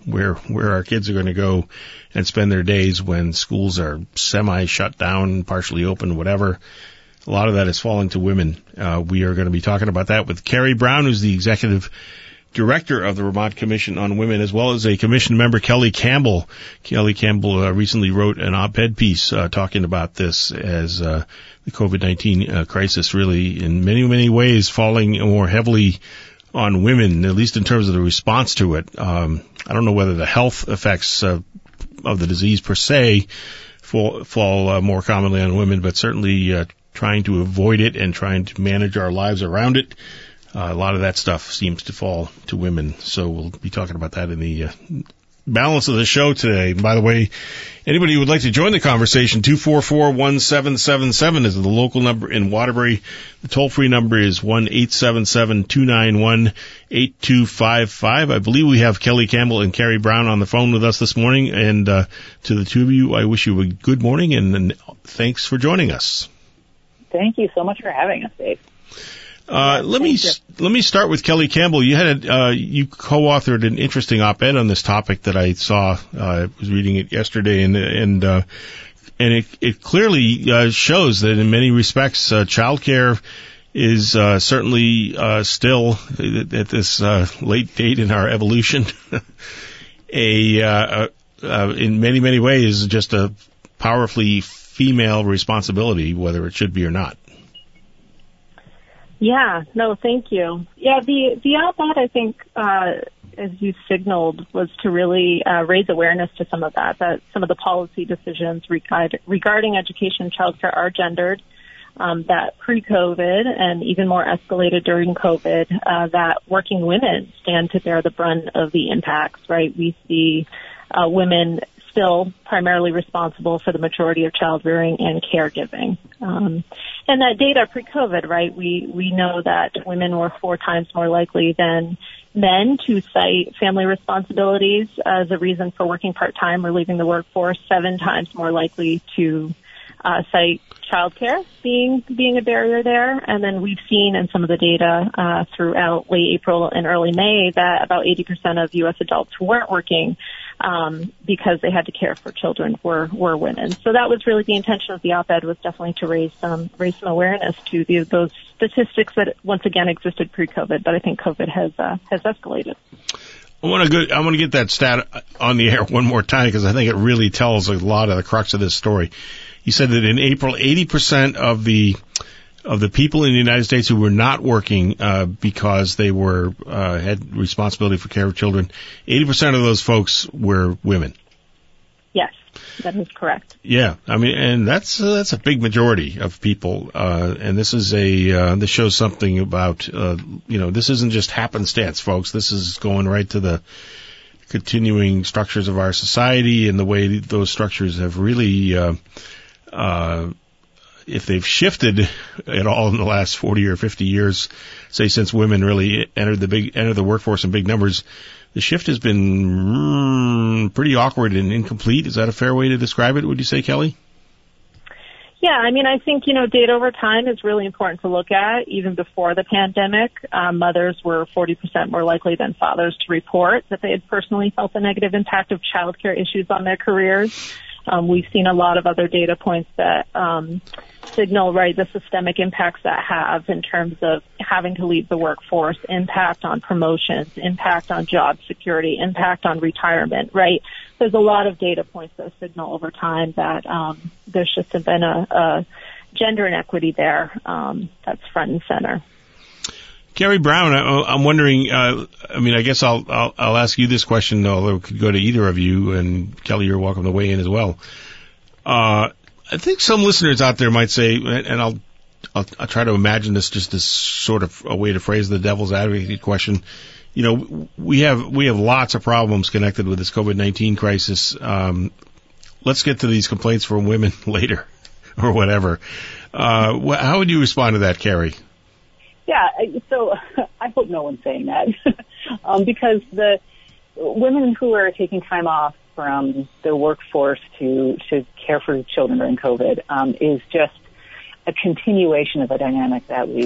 where where our kids are going to go and spend their days when schools are semi shut down, partially open, whatever. A lot of that is falling to women. Uh, we are going to be talking about that with Carrie Brown, who's the executive director of the Vermont Commission on Women, as well as a commission member, Kelly Campbell. Kelly Campbell uh, recently wrote an op-ed piece uh, talking about this as uh, the COVID nineteen uh, crisis really, in many, many ways, falling more heavily on women, at least in terms of the response to it. Um, I don't know whether the health effects uh, of the disease per se fall, fall uh, more commonly on women, but certainly uh, trying to avoid it and trying to manage our lives around it. Uh, a lot of that stuff seems to fall to women, so we'll be talking about that in the uh, balance of the show today. By the way, anybody who would like to join the conversation, two four four, one seven seven seven is the local number in Waterbury. The toll-free number is one eight seven seven, two nine one, eight two five five. I believe we have Kelly Campbell and Carrie Brown on the phone with us this morning, and uh, to the two of you, I wish you a good morning, and, and thanks for joining us. Thank you so much for having us, Dave. Uh, let me let me start with Kelly Campbell. You had a, uh, you co-authored an interesting op-ed on this topic that I saw. Uh, I was reading it yesterday, and and uh, and it it clearly uh, shows that in many respects, uh, childcare is uh, certainly uh, still at this uh, late date in our evolution, a uh, uh, in many many ways just a powerfully female responsibility, whether it should be or not. Yeah, no, thank you. Yeah, the, the op-ed, I think, uh, as you signaled, was to really uh, raise awareness to some of that, that some of the policy decisions regard, regarding education and childcare are gendered, um, that pre-COVID and even more escalated during COVID, uh, that working women stand to bear the brunt of the impacts, right? We see uh, women still primarily responsible for the majority of child rearing and caregiving. Um, and that data pre-COVID, right, we, we know that women were four times more likely than men to cite family responsibilities as a reason for working part-time or leaving the workforce, seven times more likely to uh, cite childcare being being a barrier there. And then we've seen in some of the data uh, throughout late April and early May that about eighty percent of U S adults who weren't working um, because they had to care for children were were women. So that was really the intention of the op-ed, was definitely to raise some raise some awareness to the, those statistics that once again existed pre-COVID, but I think COVID has uh, has escalated. I want to go, I want to get that stat on the air one more time because I think it really tells a lot of the crux of this story. You said that in April, eighty percent of the of the people in the United States who were not working uh, because they were uh, had responsibility for care of children, eighty percent of those folks were women. Yes, that is correct. Yeah, I mean, and that's uh, that's a big majority of people, uh, and this is a uh, this shows something about uh, you know, this isn't just happenstance, folks. This is going right to the continuing structures of our society and the way those structures have really. Uh, Uh, if they've shifted at all in the last forty or fifty years, say since women really entered the big entered the workforce in big numbers, the shift has been mm, pretty awkward and incomplete. Is that a fair way to describe it, would you say, Kelly? Yeah, I mean, I think, you know, data over time is really important to look at. Even before the pandemic, um, mothers were forty percent more likely than fathers to report that they had personally felt the negative impact of childcare issues on their careers. Um, we've seen a lot of other data points that um, signal, right, the systemic impacts that have in terms of having to leave the workforce, impact on promotions, impact on job security, impact on retirement, right? There's a lot of data points that signal over time that um, there's just been a, a gender inequity there um, that's front and center. Carrie Brown, I, I'm wondering, uh, I mean, I guess I'll, I'll, I'll ask you this question, although it could go to either of you, and Kelly, you're welcome to weigh in as well. Uh, I think some listeners out there might say, and I'll, I'll, I'll try to imagine this just as sort of a way to phrase the devil's advocate question. You know, we have, we have lots of problems connected with this COVID nineteen crisis. Um, let's get to these complaints from women later, or whatever. Uh, wh- how would you respond to that, Carrie? Yeah, so I hope no one's saying that, um, because the women who are taking time off from the workforce to, to care for children during COVID um, is just a continuation of a dynamic that we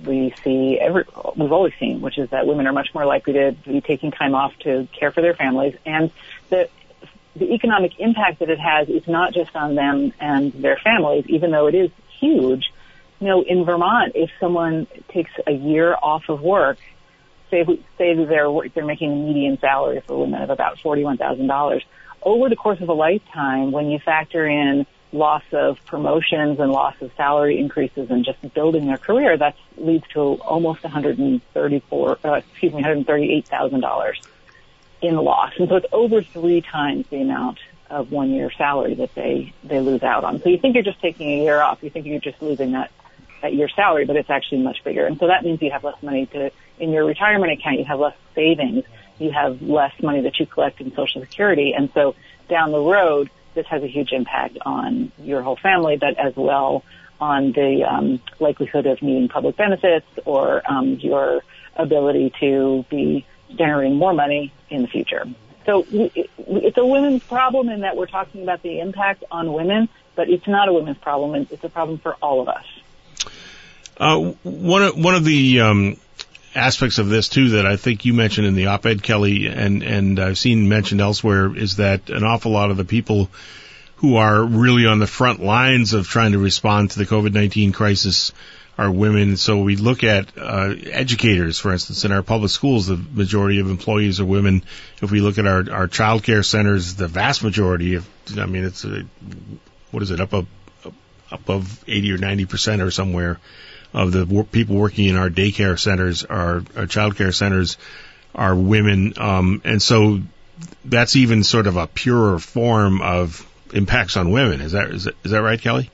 we see every, we've always seen, which is that women are much more likely to be taking time off to care for their families. And the, the economic impact that it has is not just on them and their families, even though it is huge. You know, in Vermont, if someone takes a year off of work, say, say they're, they're making a median salary for women of about forty-one thousand dollars, over the course of a lifetime, when you factor in loss of promotions and loss of salary increases and just building their career, that leads to almost one hundred thirty-four, uh, excuse me, one hundred thirty-eight thousand dollars in loss. And so it's over three times the amount of one year salary that they, they lose out on. So you think you're just taking a year off. You think you're just losing that, that year's salary, but it's actually much bigger. And so that means you have less money to, in your retirement account, you have less savings. You have less money that you collect in Social Security. And so down the road, this has a huge impact on your whole family, but as well on the um, likelihood of needing public benefits or um, your ability to be generating more money in the future. So it's a women's problem in that we're talking about the impact on women, but it's not a women's problem. It's a problem for all of us. Uh, one of, one of the um, aspects of this, too, that I think you mentioned in the op-ed, Kelly, and, and I've seen mentioned elsewhere, is that an awful lot of the people who are really on the front lines of trying to respond to the COVID nineteen crisis are women. So we look at uh, educators, for instance, in our public schools, the majority of employees are women. If we look at our, our child care centers, the vast majority of, I mean, it's, a, what is it, up, up above eighty or ninety percent or somewhere of the wor- people working in our daycare centers, our, our child care centers, are women. Um, and so that's even sort of a purer form of impacts on women. Is that, is that, is that right, Kelly?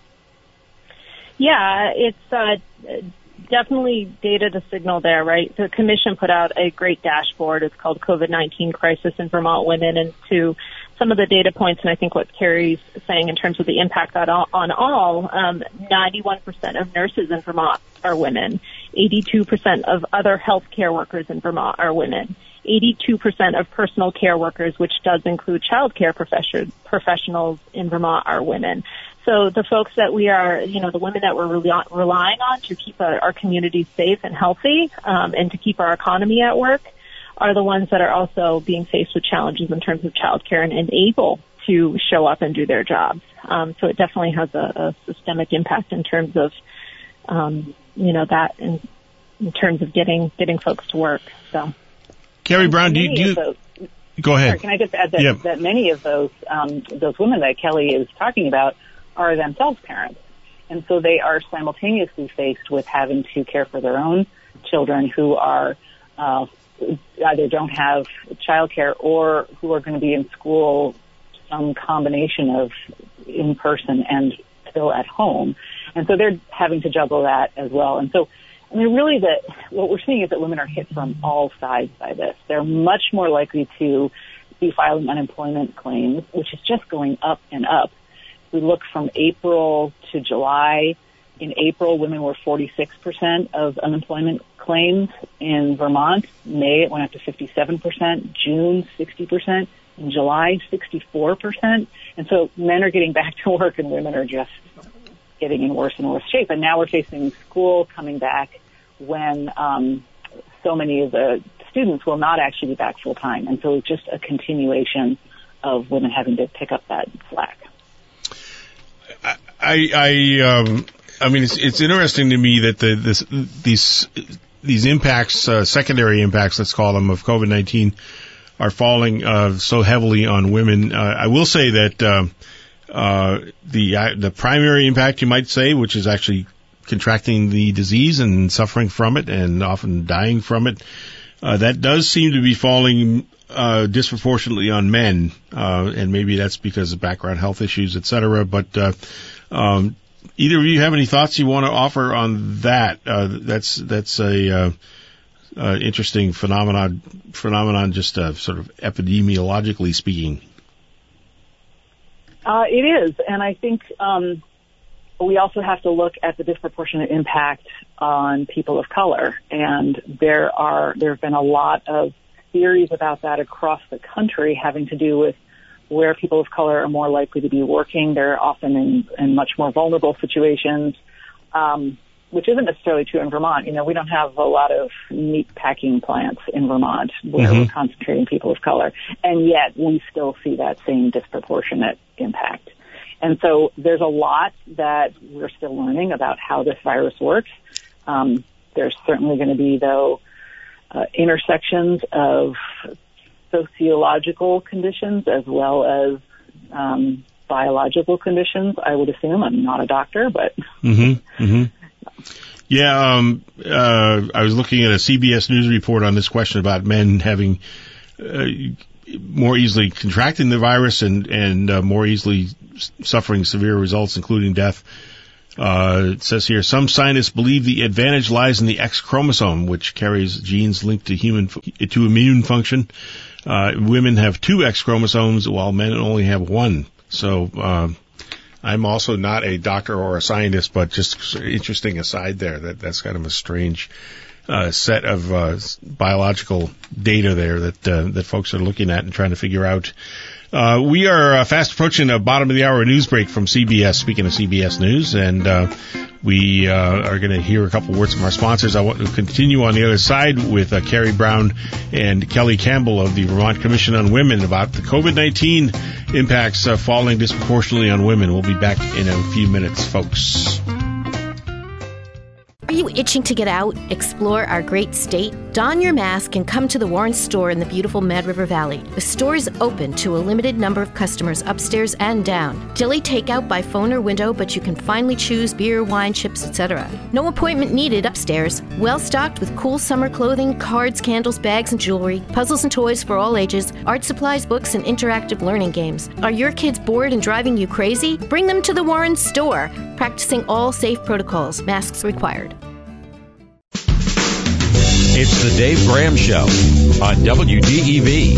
Yeah, it's uh, definitely data to signal there, right? The commission put out a great dashboard. It's called COVID nineteen Crisis in Vermont Women, and to some of the data points, and I think what Carrie's saying in terms of the impact on all, on all um, ninety-one percent of nurses in Vermont are women. eighty-two percent of other healthcare workers in Vermont are women. eighty-two percent of personal care workers, which does include child care profession, professionals in Vermont, are women. So the folks that we are, you know, the women that we're rely, relying on to keep our, our communities safe and healthy um, and to keep our economy at work are the ones that are also being faced with challenges in terms of childcare and, and able to show up and do their jobs. Um, so it definitely has a, a systemic impact in terms of, um, you know, that in, in terms of getting getting folks to work. So, Carrie Brown, do you, do you those, go ahead? Sorry, can I just add that, yep. that many of those um, those women that Kelly is talking about are themselves parents, and so they are simultaneously faced with having to care for their own children who are uh, either don't have childcare or who are going to be in school, some combination of in person and still at home, and so they're having to juggle that as well. And so, I mean, really, that what we're seeing is that women are hit from all sides by this. They're much more likely to be filing unemployment claims, which is just going up and up. We look from April to July. In April, women were forty-six percent of unemployment claims in Vermont. May, it went up to fifty-seven percent. June, sixty percent. In July, sixty-four percent. And so men are getting back to work and women are just getting in worse and worse shape. And now we're facing school coming back when um, so many of the students will not actually be back full time. And so it's just a continuation of women having to pick up that slack. I, I, um, I mean, it's, it's interesting to me that the, this, these, these impacts, uh, secondary impacts, let's call them, of COVID nineteen are falling, uh, so heavily on women. Uh, I will say that, uh, uh, the, uh, the primary impact, you might say, which is actually contracting the disease and suffering from it and often dying from it, uh, that does seem to be falling Uh, disproportionately on men, uh, and maybe that's because of background health issues, et cetera. But uh, um, either of you have any thoughts you want to offer on that? Uh, that's that's a uh, uh, interesting phenomenon, phenomenon, just uh, sort of epidemiologically speaking. Uh, it is, and I think um, we also have to look at the disproportionate impact on people of color, and there are there have been a lot of theories about that across the country having to do with where people of color are more likely to be working. They're often in, in much more vulnerable situations. Um, which isn't necessarily true in Vermont. You know, we don't have a lot of meat packing plants in Vermont where mm-hmm. we're concentrating people of color, and yet we still see that same disproportionate impact. And so there's a lot that we're still learning about how this virus works. Um, there's certainly going to be, though, uh, intersections of sociological conditions as well as um, biological conditions, I would assume. I'm not a doctor, but... Mm-hmm. Mm-hmm. Yeah, um, uh, I was looking at a C B S News report on this question about men having uh, more easily contracting the virus and, and uh, more easily suffering severe results, including death. Uh, it says here, some scientists believe the advantage lies in the X chromosome, which carries genes linked to human to immune function. Uh, women have two X chromosomes, while men only have one. So uh, I'm also not a doctor or a scientist, but just interesting aside there. That that's kind of a strange uh, set of uh, biological data there that uh, that folks are looking at and trying to figure out. Uh, we are uh, fast approaching the bottom of the hour news break from C B S, speaking of C B S News, and uh, we uh, are going to hear a couple words from our sponsors. I want to continue on the other side with uh, Carrie Brown and Kelly Campbell of the Vermont Commission on Women about the COVID nineteen impacts uh, falling disproportionately on women. We'll be back in a few minutes, folks. Are you itching to get out, explore our great state? Don your mask and come to the Warren store in the beautiful Mad River Valley. The store is open to a limited number of customers upstairs and down. Deli takeout by phone or window, but you can finally choose beer, wine, chips, et cetera. No appointment needed upstairs. Well stocked with cool summer clothing, cards, candles, bags, and jewelry, puzzles and toys for all ages, art supplies, books, and interactive learning games. Are your kids bored and driving you crazy? Bring them to the Warren store, practicing all safe protocols, masks required. It's the Dave Graham Show on W D E V.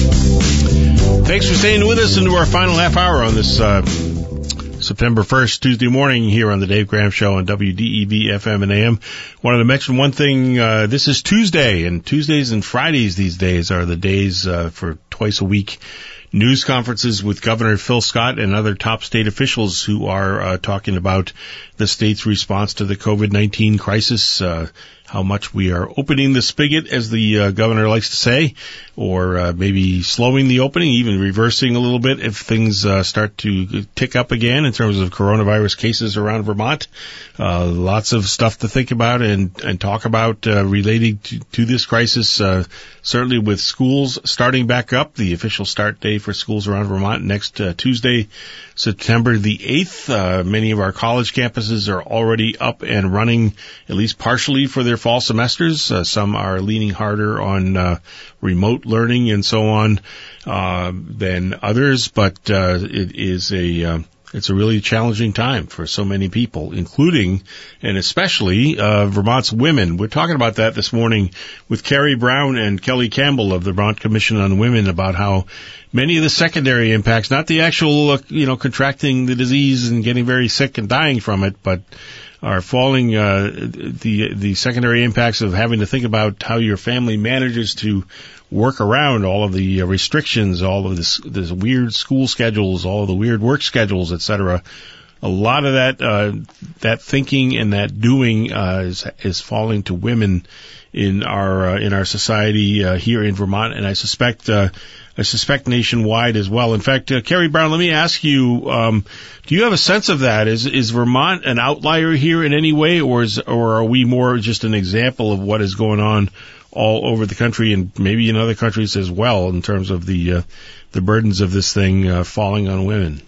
Thanks for staying with us into our final half hour on this uh, September first, Tuesday morning here on the Dave Graham Show on W D E V F M and A M. Wanted to mention one thing. Uh, this is Tuesday, and Tuesdays and Fridays these days are the days uh, for twice a week news conferences with Governor Phil Scott and other top state officials who are uh, talking about the state's response to the COVID nineteen crisis, uh, how much we are opening the spigot, as the uh, governor likes to say, or uh, maybe slowing the opening, even reversing a little bit if things uh, start to tick up again in terms of coronavirus cases around Vermont. Uh, lots of stuff to think about and, and talk about uh, relating to, to this crisis, uh, certainly with schools starting back up. The official start day for schools around Vermont next uh, Tuesday, September the eighth. Uh, many of our college campuses are already up and running, at least partially, for their fall semesters. Uh, some are leaning harder on uh, remote learning and so on uh, than others, but uh, it is a uh, it's a really challenging time for so many people, including and especially uh, Vermont's women. We're talking about that this morning with Carrie Brown and Kelly Campbell of the Vermont Commission on Women about how many of the secondary impacts, not the actual, uh, you know, contracting the disease and getting very sick and dying from it, but are falling, uh, the, the secondary impacts of having to think about how your family manages to work around all of the restrictions, all of this, this weird school schedules, all of the weird work schedules, et cetera. A lot of that, uh, that thinking and that doing, uh, is, is falling to women in our, uh, in our society, uh, here in Vermont. And I suspect, uh, I suspect nationwide as well. In fact, uh, Carrie Brown, let me ask you, um, do you have a sense of that? Is, is Vermont an outlier here in any way, or is, or are we more just an example of what is going on all over the country and maybe in other countries as well in terms of the, uh, the burdens of this thing, uh, falling on women?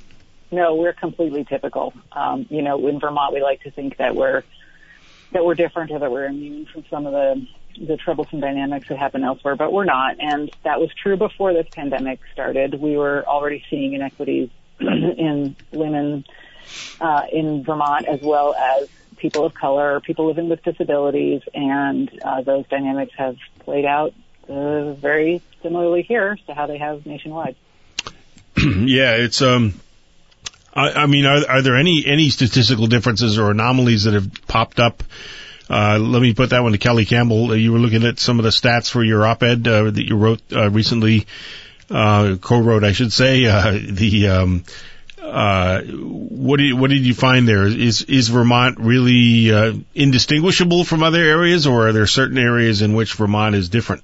No, we're completely typical. Um, you know, in Vermont, we like to think that we're that we're different or that we're immune from some of the the troublesome dynamics that happen elsewhere, but we're not. And that was true before this pandemic started. We were already seeing inequities in women uh, in Vermont, as well as people of color, people living with disabilities, and uh, those dynamics have played out uh, very similarly here to how they have nationwide. Yeah, it's um. I, I mean, are, are there any, any statistical differences or anomalies that have popped up? Uh, let me put that one to Kelly Campbell. Uh, you were looking at some of the stats for your op-ed uh, that you wrote uh, recently, uh, co-wrote, I should say. Uh, the um, Uh, what did what did you find there? Is is Vermont really uh, indistinguishable from other areas, or are there certain areas in which Vermont is different?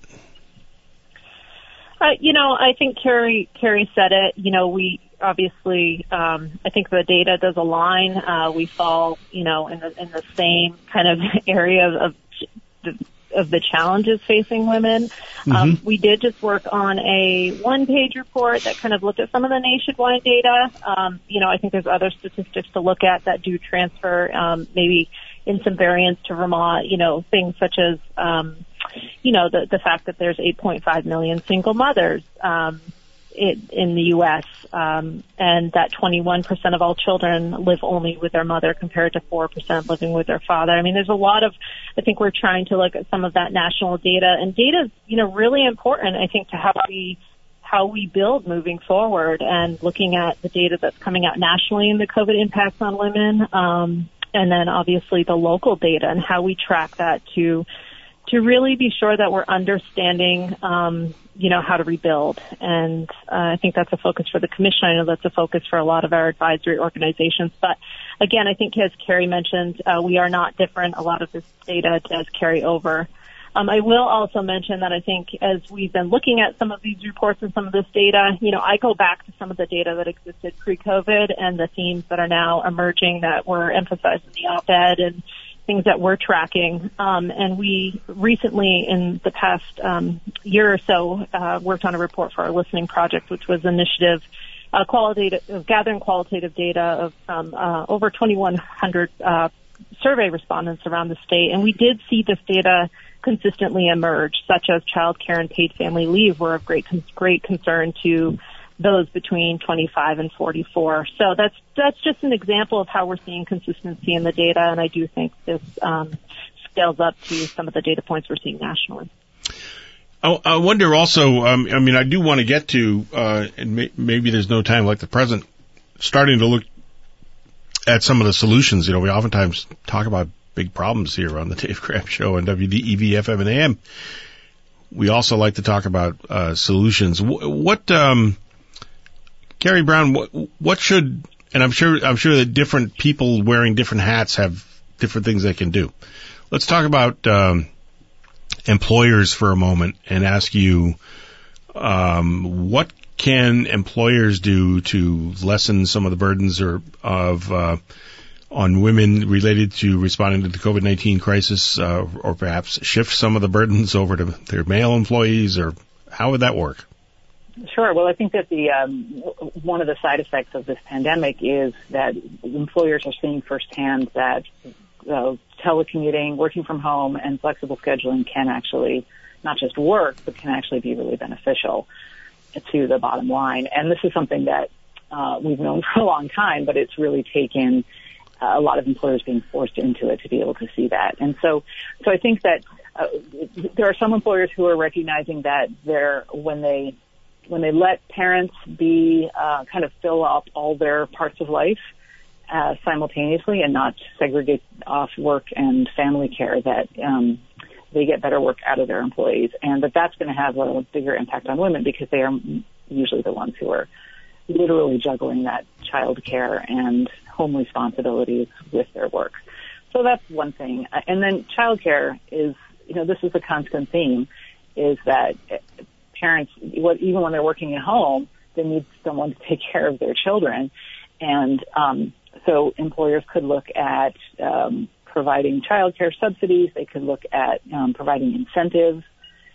Uh, you know, I think Carrie Carrie said it. You know, we obviously, um, I think the data does align. Uh, we fall, you know, in the in the same kind of area of the of the challenges facing women. Mm-hmm. Um, we did just work on a one-page report that kind of looked at some of the nationwide data. Um, you know, I think there's other statistics to look at that do transfer, um, maybe in some variance to Vermont, you know, things such as, um, you know, the, the fact that there's eight point five million single mothers, um, in, in the U S, um, and that twenty-one percent of all children live only with their mother compared to four percent living with their father. I mean, there's a lot of, I think we're trying to look at some of that national data, and data is, you know, really important, I think, to how we, how we build moving forward, and looking at the data that's coming out nationally and the COVID impacts on women, um, and then obviously the local data and how we track that to, to really be sure that we're understanding, um, you know, how to rebuild. And uh, I think that's a focus for the commission. I know that's a focus for a lot of our advisory organizations. But again, I think as Carrie mentioned, uh, we are not different. A lot of this data does carry over. Um, I will also mention that I think as we've been looking at some of these reports and some of this data, you know, I go back to some of the data that existed pre-COVID and the themes that are now emerging that were emphasized in the op-ed and things that we're tracking. Um, and we recently, in the past um, year or so, uh, worked on a report for our listening project, which was an initiative uh, qualitative, of gathering qualitative data of um, uh, over twenty-one hundred uh, survey respondents around the state. And we did see this data consistently emerge, such as child care and paid family leave were of great, great concern to those between twenty-five and forty-four. So that's that's just an example of how we're seeing consistency in the data, and I do think this um, scales up to some of the data points we're seeing nationally. I, I wonder also, um, I mean, I do want to get to, uh, and may, maybe there's no time like the present, starting to look at some of the solutions. You know, we oftentimes talk about big problems here on the Dave Graham Show on W D E V F M and A M. We also like to talk about uh, solutions. What, um, Carrie Brown, what, what should, and I'm sure, I'm sure that different people wearing different hats have different things they can do. Let's talk about, um, employers for a moment and ask you, um, what can employers do to lessen some of the burdens or of, uh, on women related to responding to the COVID nineteen crisis, uh, or perhaps shift some of the burdens over to their male employees, or how would that work? Sure. Well, I think that the um, one of the side effects of this pandemic is that employers are seeing firsthand that uh, telecommuting, working from home, and flexible scheduling can actually not just work, but can actually be really beneficial to the bottom line. And this is something that uh, we've known for a long time, but it's really taken uh, a lot of employers being forced into it to be able to see that. And so, so I think that uh, there are some employers who are recognizing that they're when they when they let parents be uh, kind of fill up all their parts of life uh, simultaneously and not segregate off work and family care, that um, they get better work out of their employees, and that that's going to have a bigger impact on women because they are usually the ones who are literally juggling that child care and home responsibilities with their work. So that's one thing. And then child care is, you know, this is a constant theme, is that parents, even when they're working at home, they need someone to take care of their children. And um, so employers could look at um, providing child care subsidies. They could look at um, providing incentives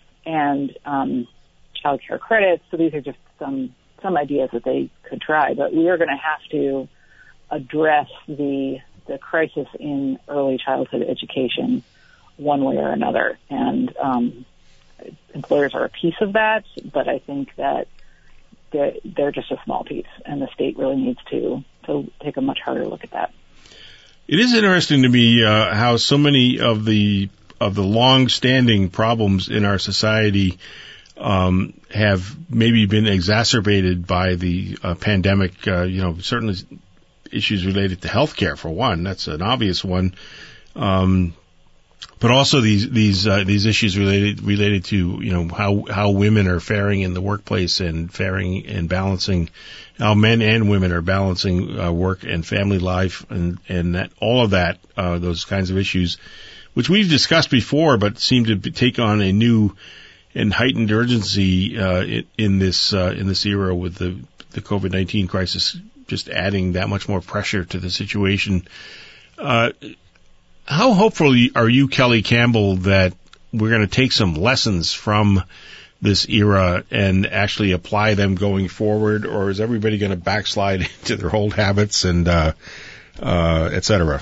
and um, child care credits. So these are just some, some ideas that they could try. But we are going to have to address the the crisis in early childhood education one way or another. And um employers are a piece of that, but I think that they're, they're just a small piece, and the state really needs to, to take a much harder look at that. It is interesting to me uh, how so many of the of the long-standing problems in our society um, have maybe been exacerbated by the uh, pandemic. Uh, you know, certainly issues related to healthcare, for one. That's an obvious one. Um, but also these these uh, these issues related related to you know how how women are faring in the workplace and faring and balancing how men and women are balancing uh, work and family life and and that all of that uh, those kinds of issues, which we've discussed before, but seem to be, take on a new and heightened urgency uh, in, in this uh, in this era with the the COVID nineteen crisis just adding that much more pressure to the situation. Uh, how hopeful are you, Kelly Campbell, that we're going to take some lessons from this era and actually apply them going forward, or is everybody going to backslide into their old habits and uh, uh, et cetera?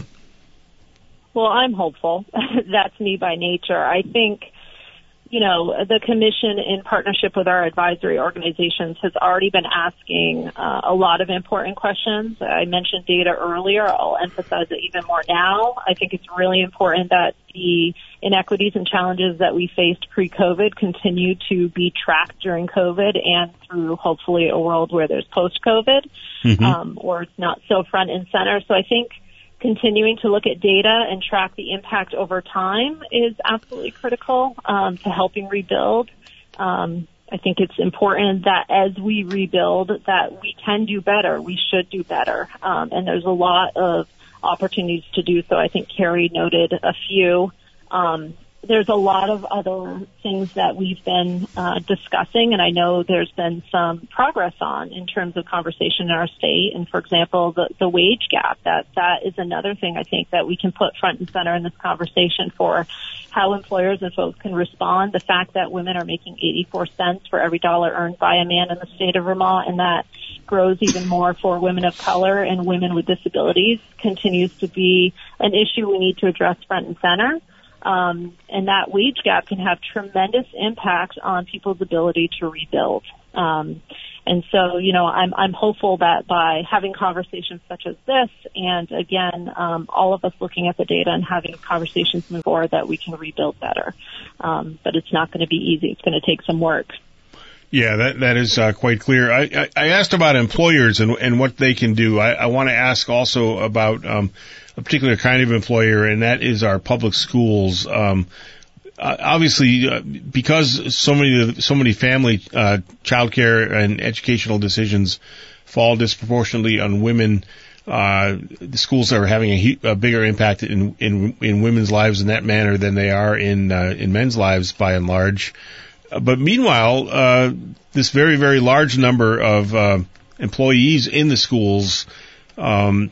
Well, I'm hopeful. That's me by nature. I think, you know, the commission in partnership with our advisory organizations has already been asking uh, a lot of important questions. I mentioned data earlier. I'll emphasize it even more now. I think it's really important that the inequities and challenges that we faced pre-COVID continue to be tracked during COVID and through hopefully a world where there's post-COVID, mm-hmm. um, or it's not so front and center. So I think continuing to look at data and track the impact over time is absolutely critical um, to helping rebuild. Um, I think it's important that as we rebuild that we can do better. We should do better. Um, and there's a lot of opportunities to do so. I think Carrie noted a few. Um, there's a lot of other things that we've been uh, discussing, and I know there's been some progress on in terms of conversation in our state. And, for example, the, the wage gap, that that is another thing I think that we can put front and center in this conversation for how employers and folks can respond. The fact that women are making eighty-four cents for every dollar earned by a man in the state of Vermont, and that grows even more for women of color and women with disabilities, continues to be an issue we need to address front and center. Um, and that wage gap can have tremendous impact on people's ability to rebuild. Um, and so, you know, I'm, I'm hopeful that by having conversations such as this, and again, um, all of us looking at the data and having conversations move forward, that we can rebuild better. Um, but it's not going to be easy. It's going to take some work. Yeah, that that is uh, quite clear. I, I, I asked about employers and, and what they can do. I, I want to ask also about um, a particular kind of employer, and that is our public schools. Um, uh, obviously, uh, because so many so many family uh, child care and educational decisions fall disproportionately on women, uh, the schools are having a, a bigger impact in, in in women's lives in that manner than they are in uh, in men's lives by and large. But meanwhile, uh, this very, very large number of uh, employees in the schools um,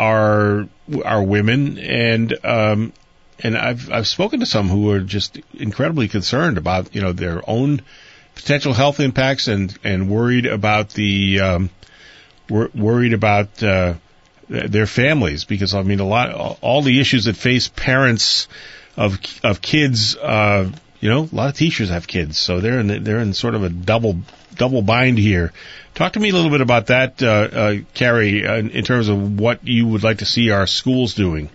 are are women, and um, and I've I've spoken to some who are just incredibly concerned about you know their own potential health impacts and, and worried about the um, wor- worried about uh, their families, because I mean a lot all the issues that face parents of of kids. Uh, You know, a lot of teachers have kids, so they're in they're in sort of a double double bind here. Talk to me a little bit about that, uh, uh, Carrie, uh, in terms of what you would like to see our schools doing.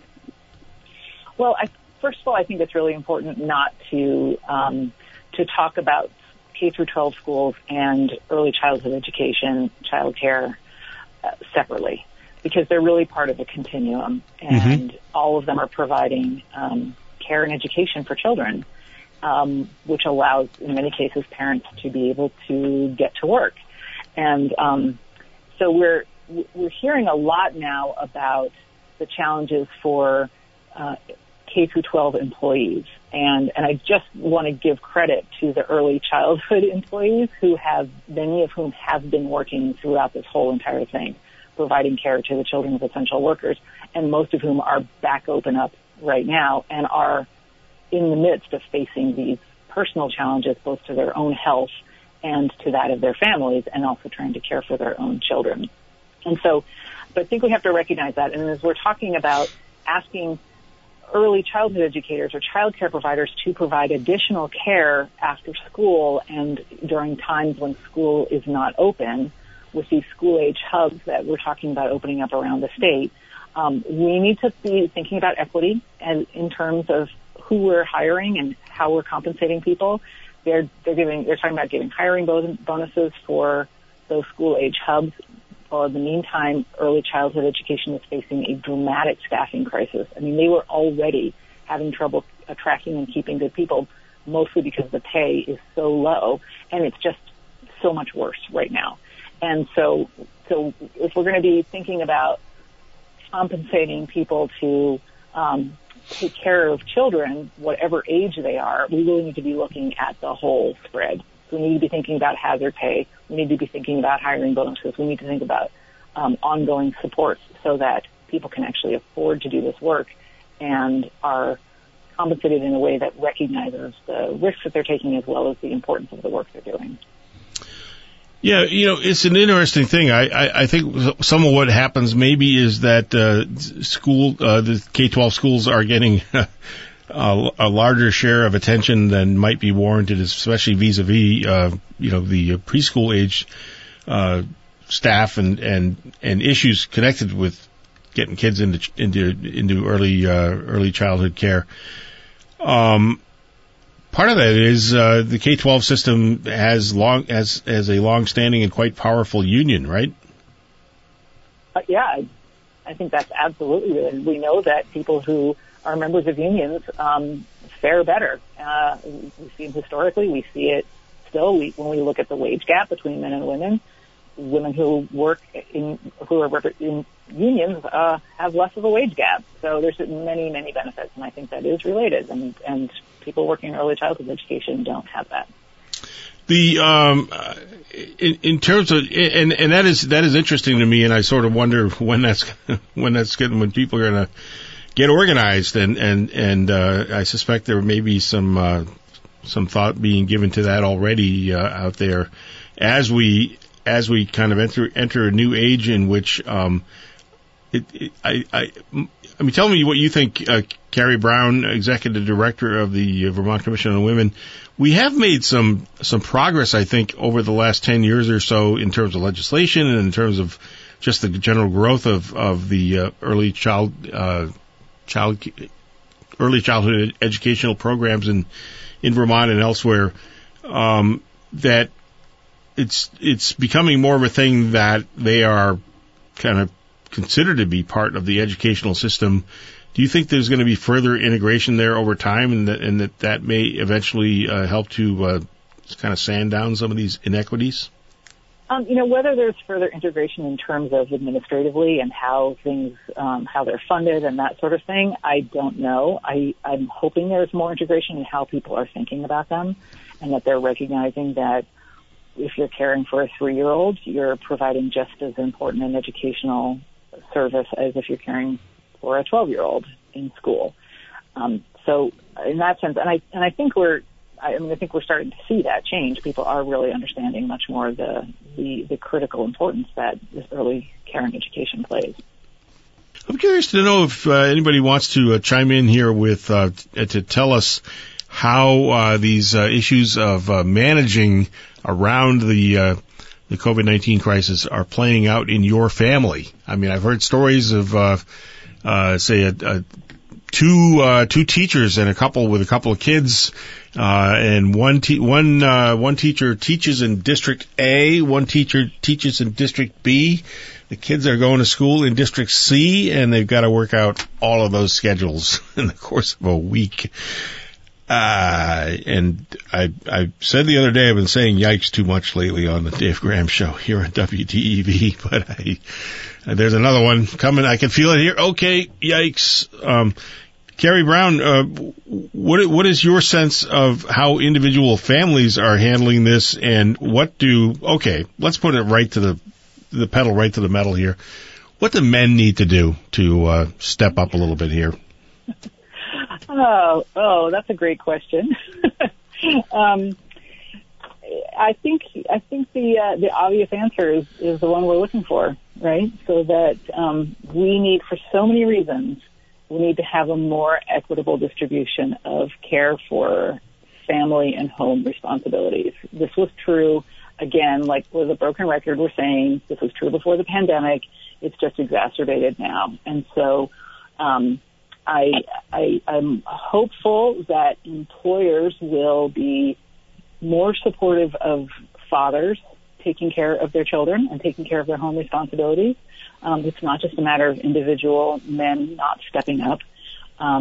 Well, I, first of all, I think it's really important not to um, to talk about K through twelve schools and early childhood education, child care uh, separately, because they're really part of a continuum, and mm-hmm. all of them are providing um, care and education for children. Um, which allows, in many cases, parents to be able to get to work. And um, so we're we're hearing a lot now about the challenges for uh, K through twelve employees. And, and I just want to give credit to the early childhood employees who have, many of whom have been working throughout this whole entire thing, providing care to the children of essential workers, and most of whom are back open up right now and are in the midst of facing these personal challenges, both to their own health and to that of their families, and also trying to care for their own children. And so, but I think we have to recognize that. And as we're talking about asking early childhood educators or child care providers to provide additional care after school and during times when school is not open, with these school-age hubs that we're talking about opening up around the state, um, we need to be thinking about equity and in terms of who we're hiring and how we're compensating people. They're they're giving they're talking about giving hiring bonuses for those school age hubs. Well, in the meantime, early childhood education is facing a dramatic staffing crisis. I mean, they were already having trouble attracting and keeping good people, mostly because the pay is so low, and it's just so much worse right now. And so, so if we're going to be thinking about compensating people to um, take care of children, whatever age they are, we really need to be looking at the whole spread. We need to be thinking about hazard pay. We need to be thinking about hiring bonuses. We need to think about um, ongoing supports so that people can actually afford to do this work and are compensated in a way that recognizes the risks that they're taking as well as the importance of the work they're doing. Yeah, you know, it's an interesting thing. I, I, I think some of what happens maybe is that uh, school, uh, the K twelve schools are getting a, a larger share of attention than might be warranted, especially vis-a-vis, uh, you know, the preschool age uh, staff and, and, and issues connected with getting kids into into into early uh, early childhood care. Um, part of that is uh, the K twelve system has long as as a long-standing and quite powerful union, right? Uh, yeah, I, I think that's absolutely good. We know that people who are members of unions um, fare better. Uh, we've seen historically, we see it still. We, when we look at the wage gap between men and women, women who work in who are in unions uh, have less of a wage gap. So there's many, many benefits, and I think that is related. And, and people working in early childhood education don't have that. The um, in, in terms of and and that is that is interesting to me, and I sort of wonder when that's when that's getting when people are going to get organized, and and and uh, I suspect there may be some uh, some thought being given to that already uh, out there as we. As we kind of enter enter a new age in which, um, it, it, I, I, I mean, tell me what you think, uh, Carrie Brown, Executive Director of the Vermont Commission on Women. We have made some some progress, I think, over the last ten years or so in terms of legislation and in terms of just the general growth of of the uh, early child uh, child early childhood educational programs in in Vermont and elsewhere. Um, that. It's it's becoming more of a thing that they are kind of considered to be part of the educational system. Do you think there's going to be further integration there over time, and that and that, that may eventually uh, help to uh, kind of sand down some of these inequities? Um, you know, whether there's further integration in terms of administratively and how things, um, how they're funded and that sort of thing, I don't know. I, I'm hoping there's more integration in how people are thinking about them, and that they're recognizing that if you're caring for a three-year-old, you're providing just as important an educational service as if you're caring for a twelve-year-old in school. Um, so, in that sense, and I and I think we're, I mean, I think we're starting to see that change. People are really understanding much more the the, the critical importance that this early caring education plays. I'm curious to know if uh, anybody wants to uh, chime in here with uh, t- to tell us how uh, these uh, issues of uh, managing around the uh, the COVID nineteen crisis are playing out in your family. I mean, I've heard stories of, uh, uh, say, a, a two uh, two teachers and a couple with a couple of kids, uh, and one te- one uh, one teacher teaches in District A, one teacher teaches in District B. The kids are going to school in District C, and they've got to work out all of those schedules in the course of a week. Uh, and I, I said the other day I've been saying yikes too much lately on the Dave Graham Show here on W D E V, but I, uh, there's another one coming. I can feel it here. Okay, yikes. Um, Carrie Brown, uh, what, what is your sense of how individual families are handling this, and what do, okay, let's put it right to the, the pedal right to the metal here. What do men need to do to, uh, step up a little bit here? Oh, oh, that's a great question. um, I think I think the uh, the obvious answer is, is the one we're looking for, right? So that um, we need, for so many reasons, we need to have a more equitable distribution of care for family and home responsibilities. This was true, again, like with a broken record, we're saying this was true before the pandemic. It's just exacerbated now, and so. Um, I, I, I'm hopeful that employers will be more supportive of fathers taking care of their children and taking care of their home responsibilities. Um, it's not just a matter of individual men not stepping up. Um,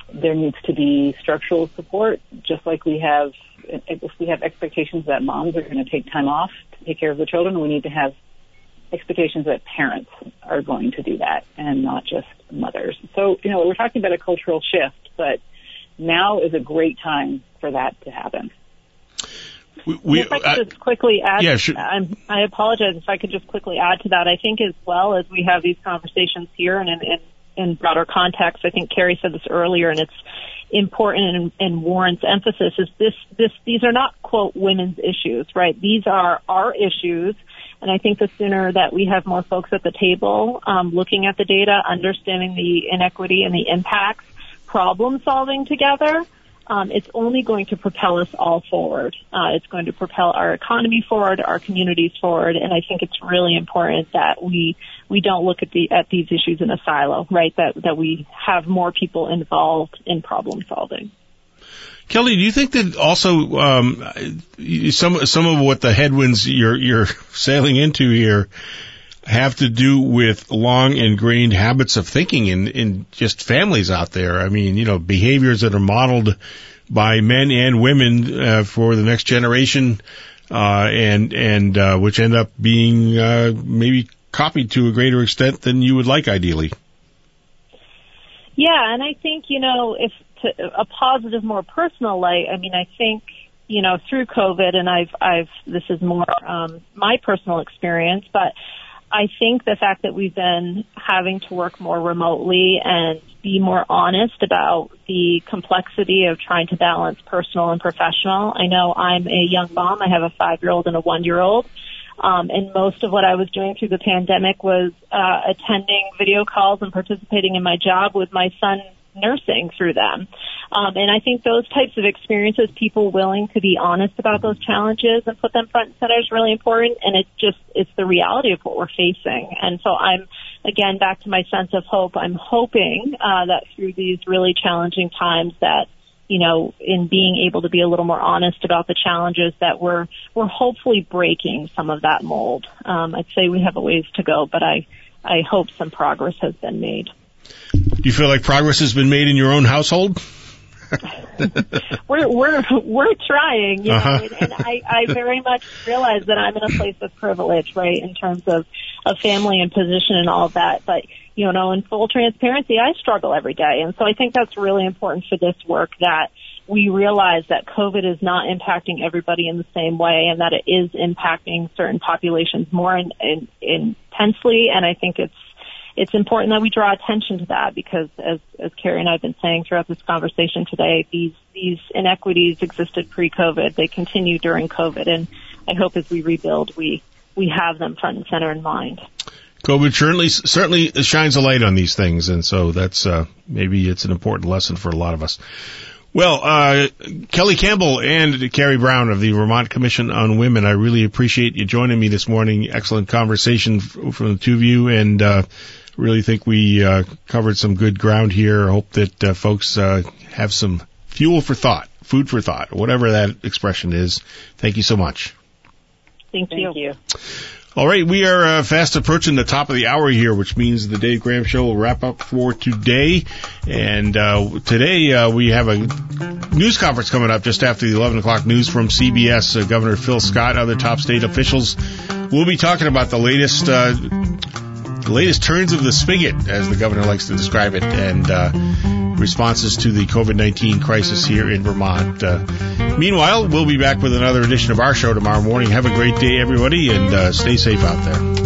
there needs to be structural support, just like we have, if we have expectations that moms are going to take time off to take care of the children, we need to have expectations that parents are going to do that and not just mothers. So, you know, we're talking about a cultural shift, but now is a great time for that to happen. We, we, if I could uh, just quickly add, yeah, sure. I'm, I apologize if I could just quickly add to that. I think as well as we have these conversations here and in, in, in broader context, I think Carrie said this earlier, and it's important and, and warrants emphasis, is this, this, these are not, quote, women's issues, right? These are our issues. And I think the sooner that we have more folks at the table um, looking at the data, understanding the inequity and the impacts, problem solving together, um, it's only going to propel us all forward. Uh, it's going to propel our economy forward, our communities forward, and I think it's really important that we we don't look at the at these issues in a silo, right? That that we have more people involved in problem solving. Kelly, do you think that also um, some some of what the headwinds you're you're sailing into here have to do with long ingrained habits of thinking in in just families out there? I mean, you know, behaviors that are modeled by men and women uh, for the next generation, uh, and and uh, which end up being uh, maybe copied to a greater extent than you would like, ideally. Yeah, and I think, you know, if to a positive, more personal light, I mean, I think, you know, through COVID, and I've, I've, this is more um, my personal experience, but I think the fact that we've been having to work more remotely and be more honest about the complexity of trying to balance personal and professional. I know I'm a young mom. I have a five-year-old and a one-year-old. Um, and most of what I was doing through the pandemic was uh, attending video calls and participating in my job with my son nursing through them. Um, and I think those types of experiences, people willing to be honest about those challenges and put them front and center is really important. And it's just, it's the reality of what we're facing. And so I'm, again, back to my sense of hope. I'm hoping uh, that through these really challenging times that, you know, in being able to be a little more honest about the challenges, that we're, we're hopefully breaking some of that mold. Um, I'd say we have a ways to go, but I, I hope some progress has been made. Do you feel like progress has been made in your own household? we're we're we're trying, you know, uh-huh. and, and I, I very much realize that I'm in a place of privilege, right, in terms of of family and position and all of that. But you know, in full transparency, I struggle every day, and so I think that's really important for this work, that we realize that COVID is not impacting everybody in the same way, and that it is impacting certain populations more in, in, intensely. And I think it's It's important that we draw attention to that, because as, as Carrie and I have been saying throughout this conversation today, these, these inequities existed pre-COVID. They continue during COVID. And I hope as we rebuild, we, we have them front and center in mind. COVID certainly, certainly shines a light on these things. And so that's, uh, maybe it's an important lesson for a lot of us. Well, uh, Kelly Campbell and Carrie Brown of the Vermont Commission on Women, I really appreciate you joining me this morning. Excellent conversation from the two of you, and, uh, really think we uh, covered some good ground here. I hope that uh, folks uh, have some fuel for thought, food for thought, whatever that expression is. Thank you so much. Thank you. Thank you. All right, we are uh, fast approaching the top of the hour here, which means the Dave Graham Show will wrap up for today. And uh, today uh, we have a news conference coming up just after the eleven o'clock news from C B S. Uh, Governor Phil Scott, other top state officials will be talking about the latest uh, the latest turns of the spigot, as the governor likes to describe it, and uh, responses to the COVID nineteen crisis here in Vermont. Uh, meanwhile, we'll be back with another edition of our show tomorrow morning. Have a great day, everybody, and uh, stay safe out there.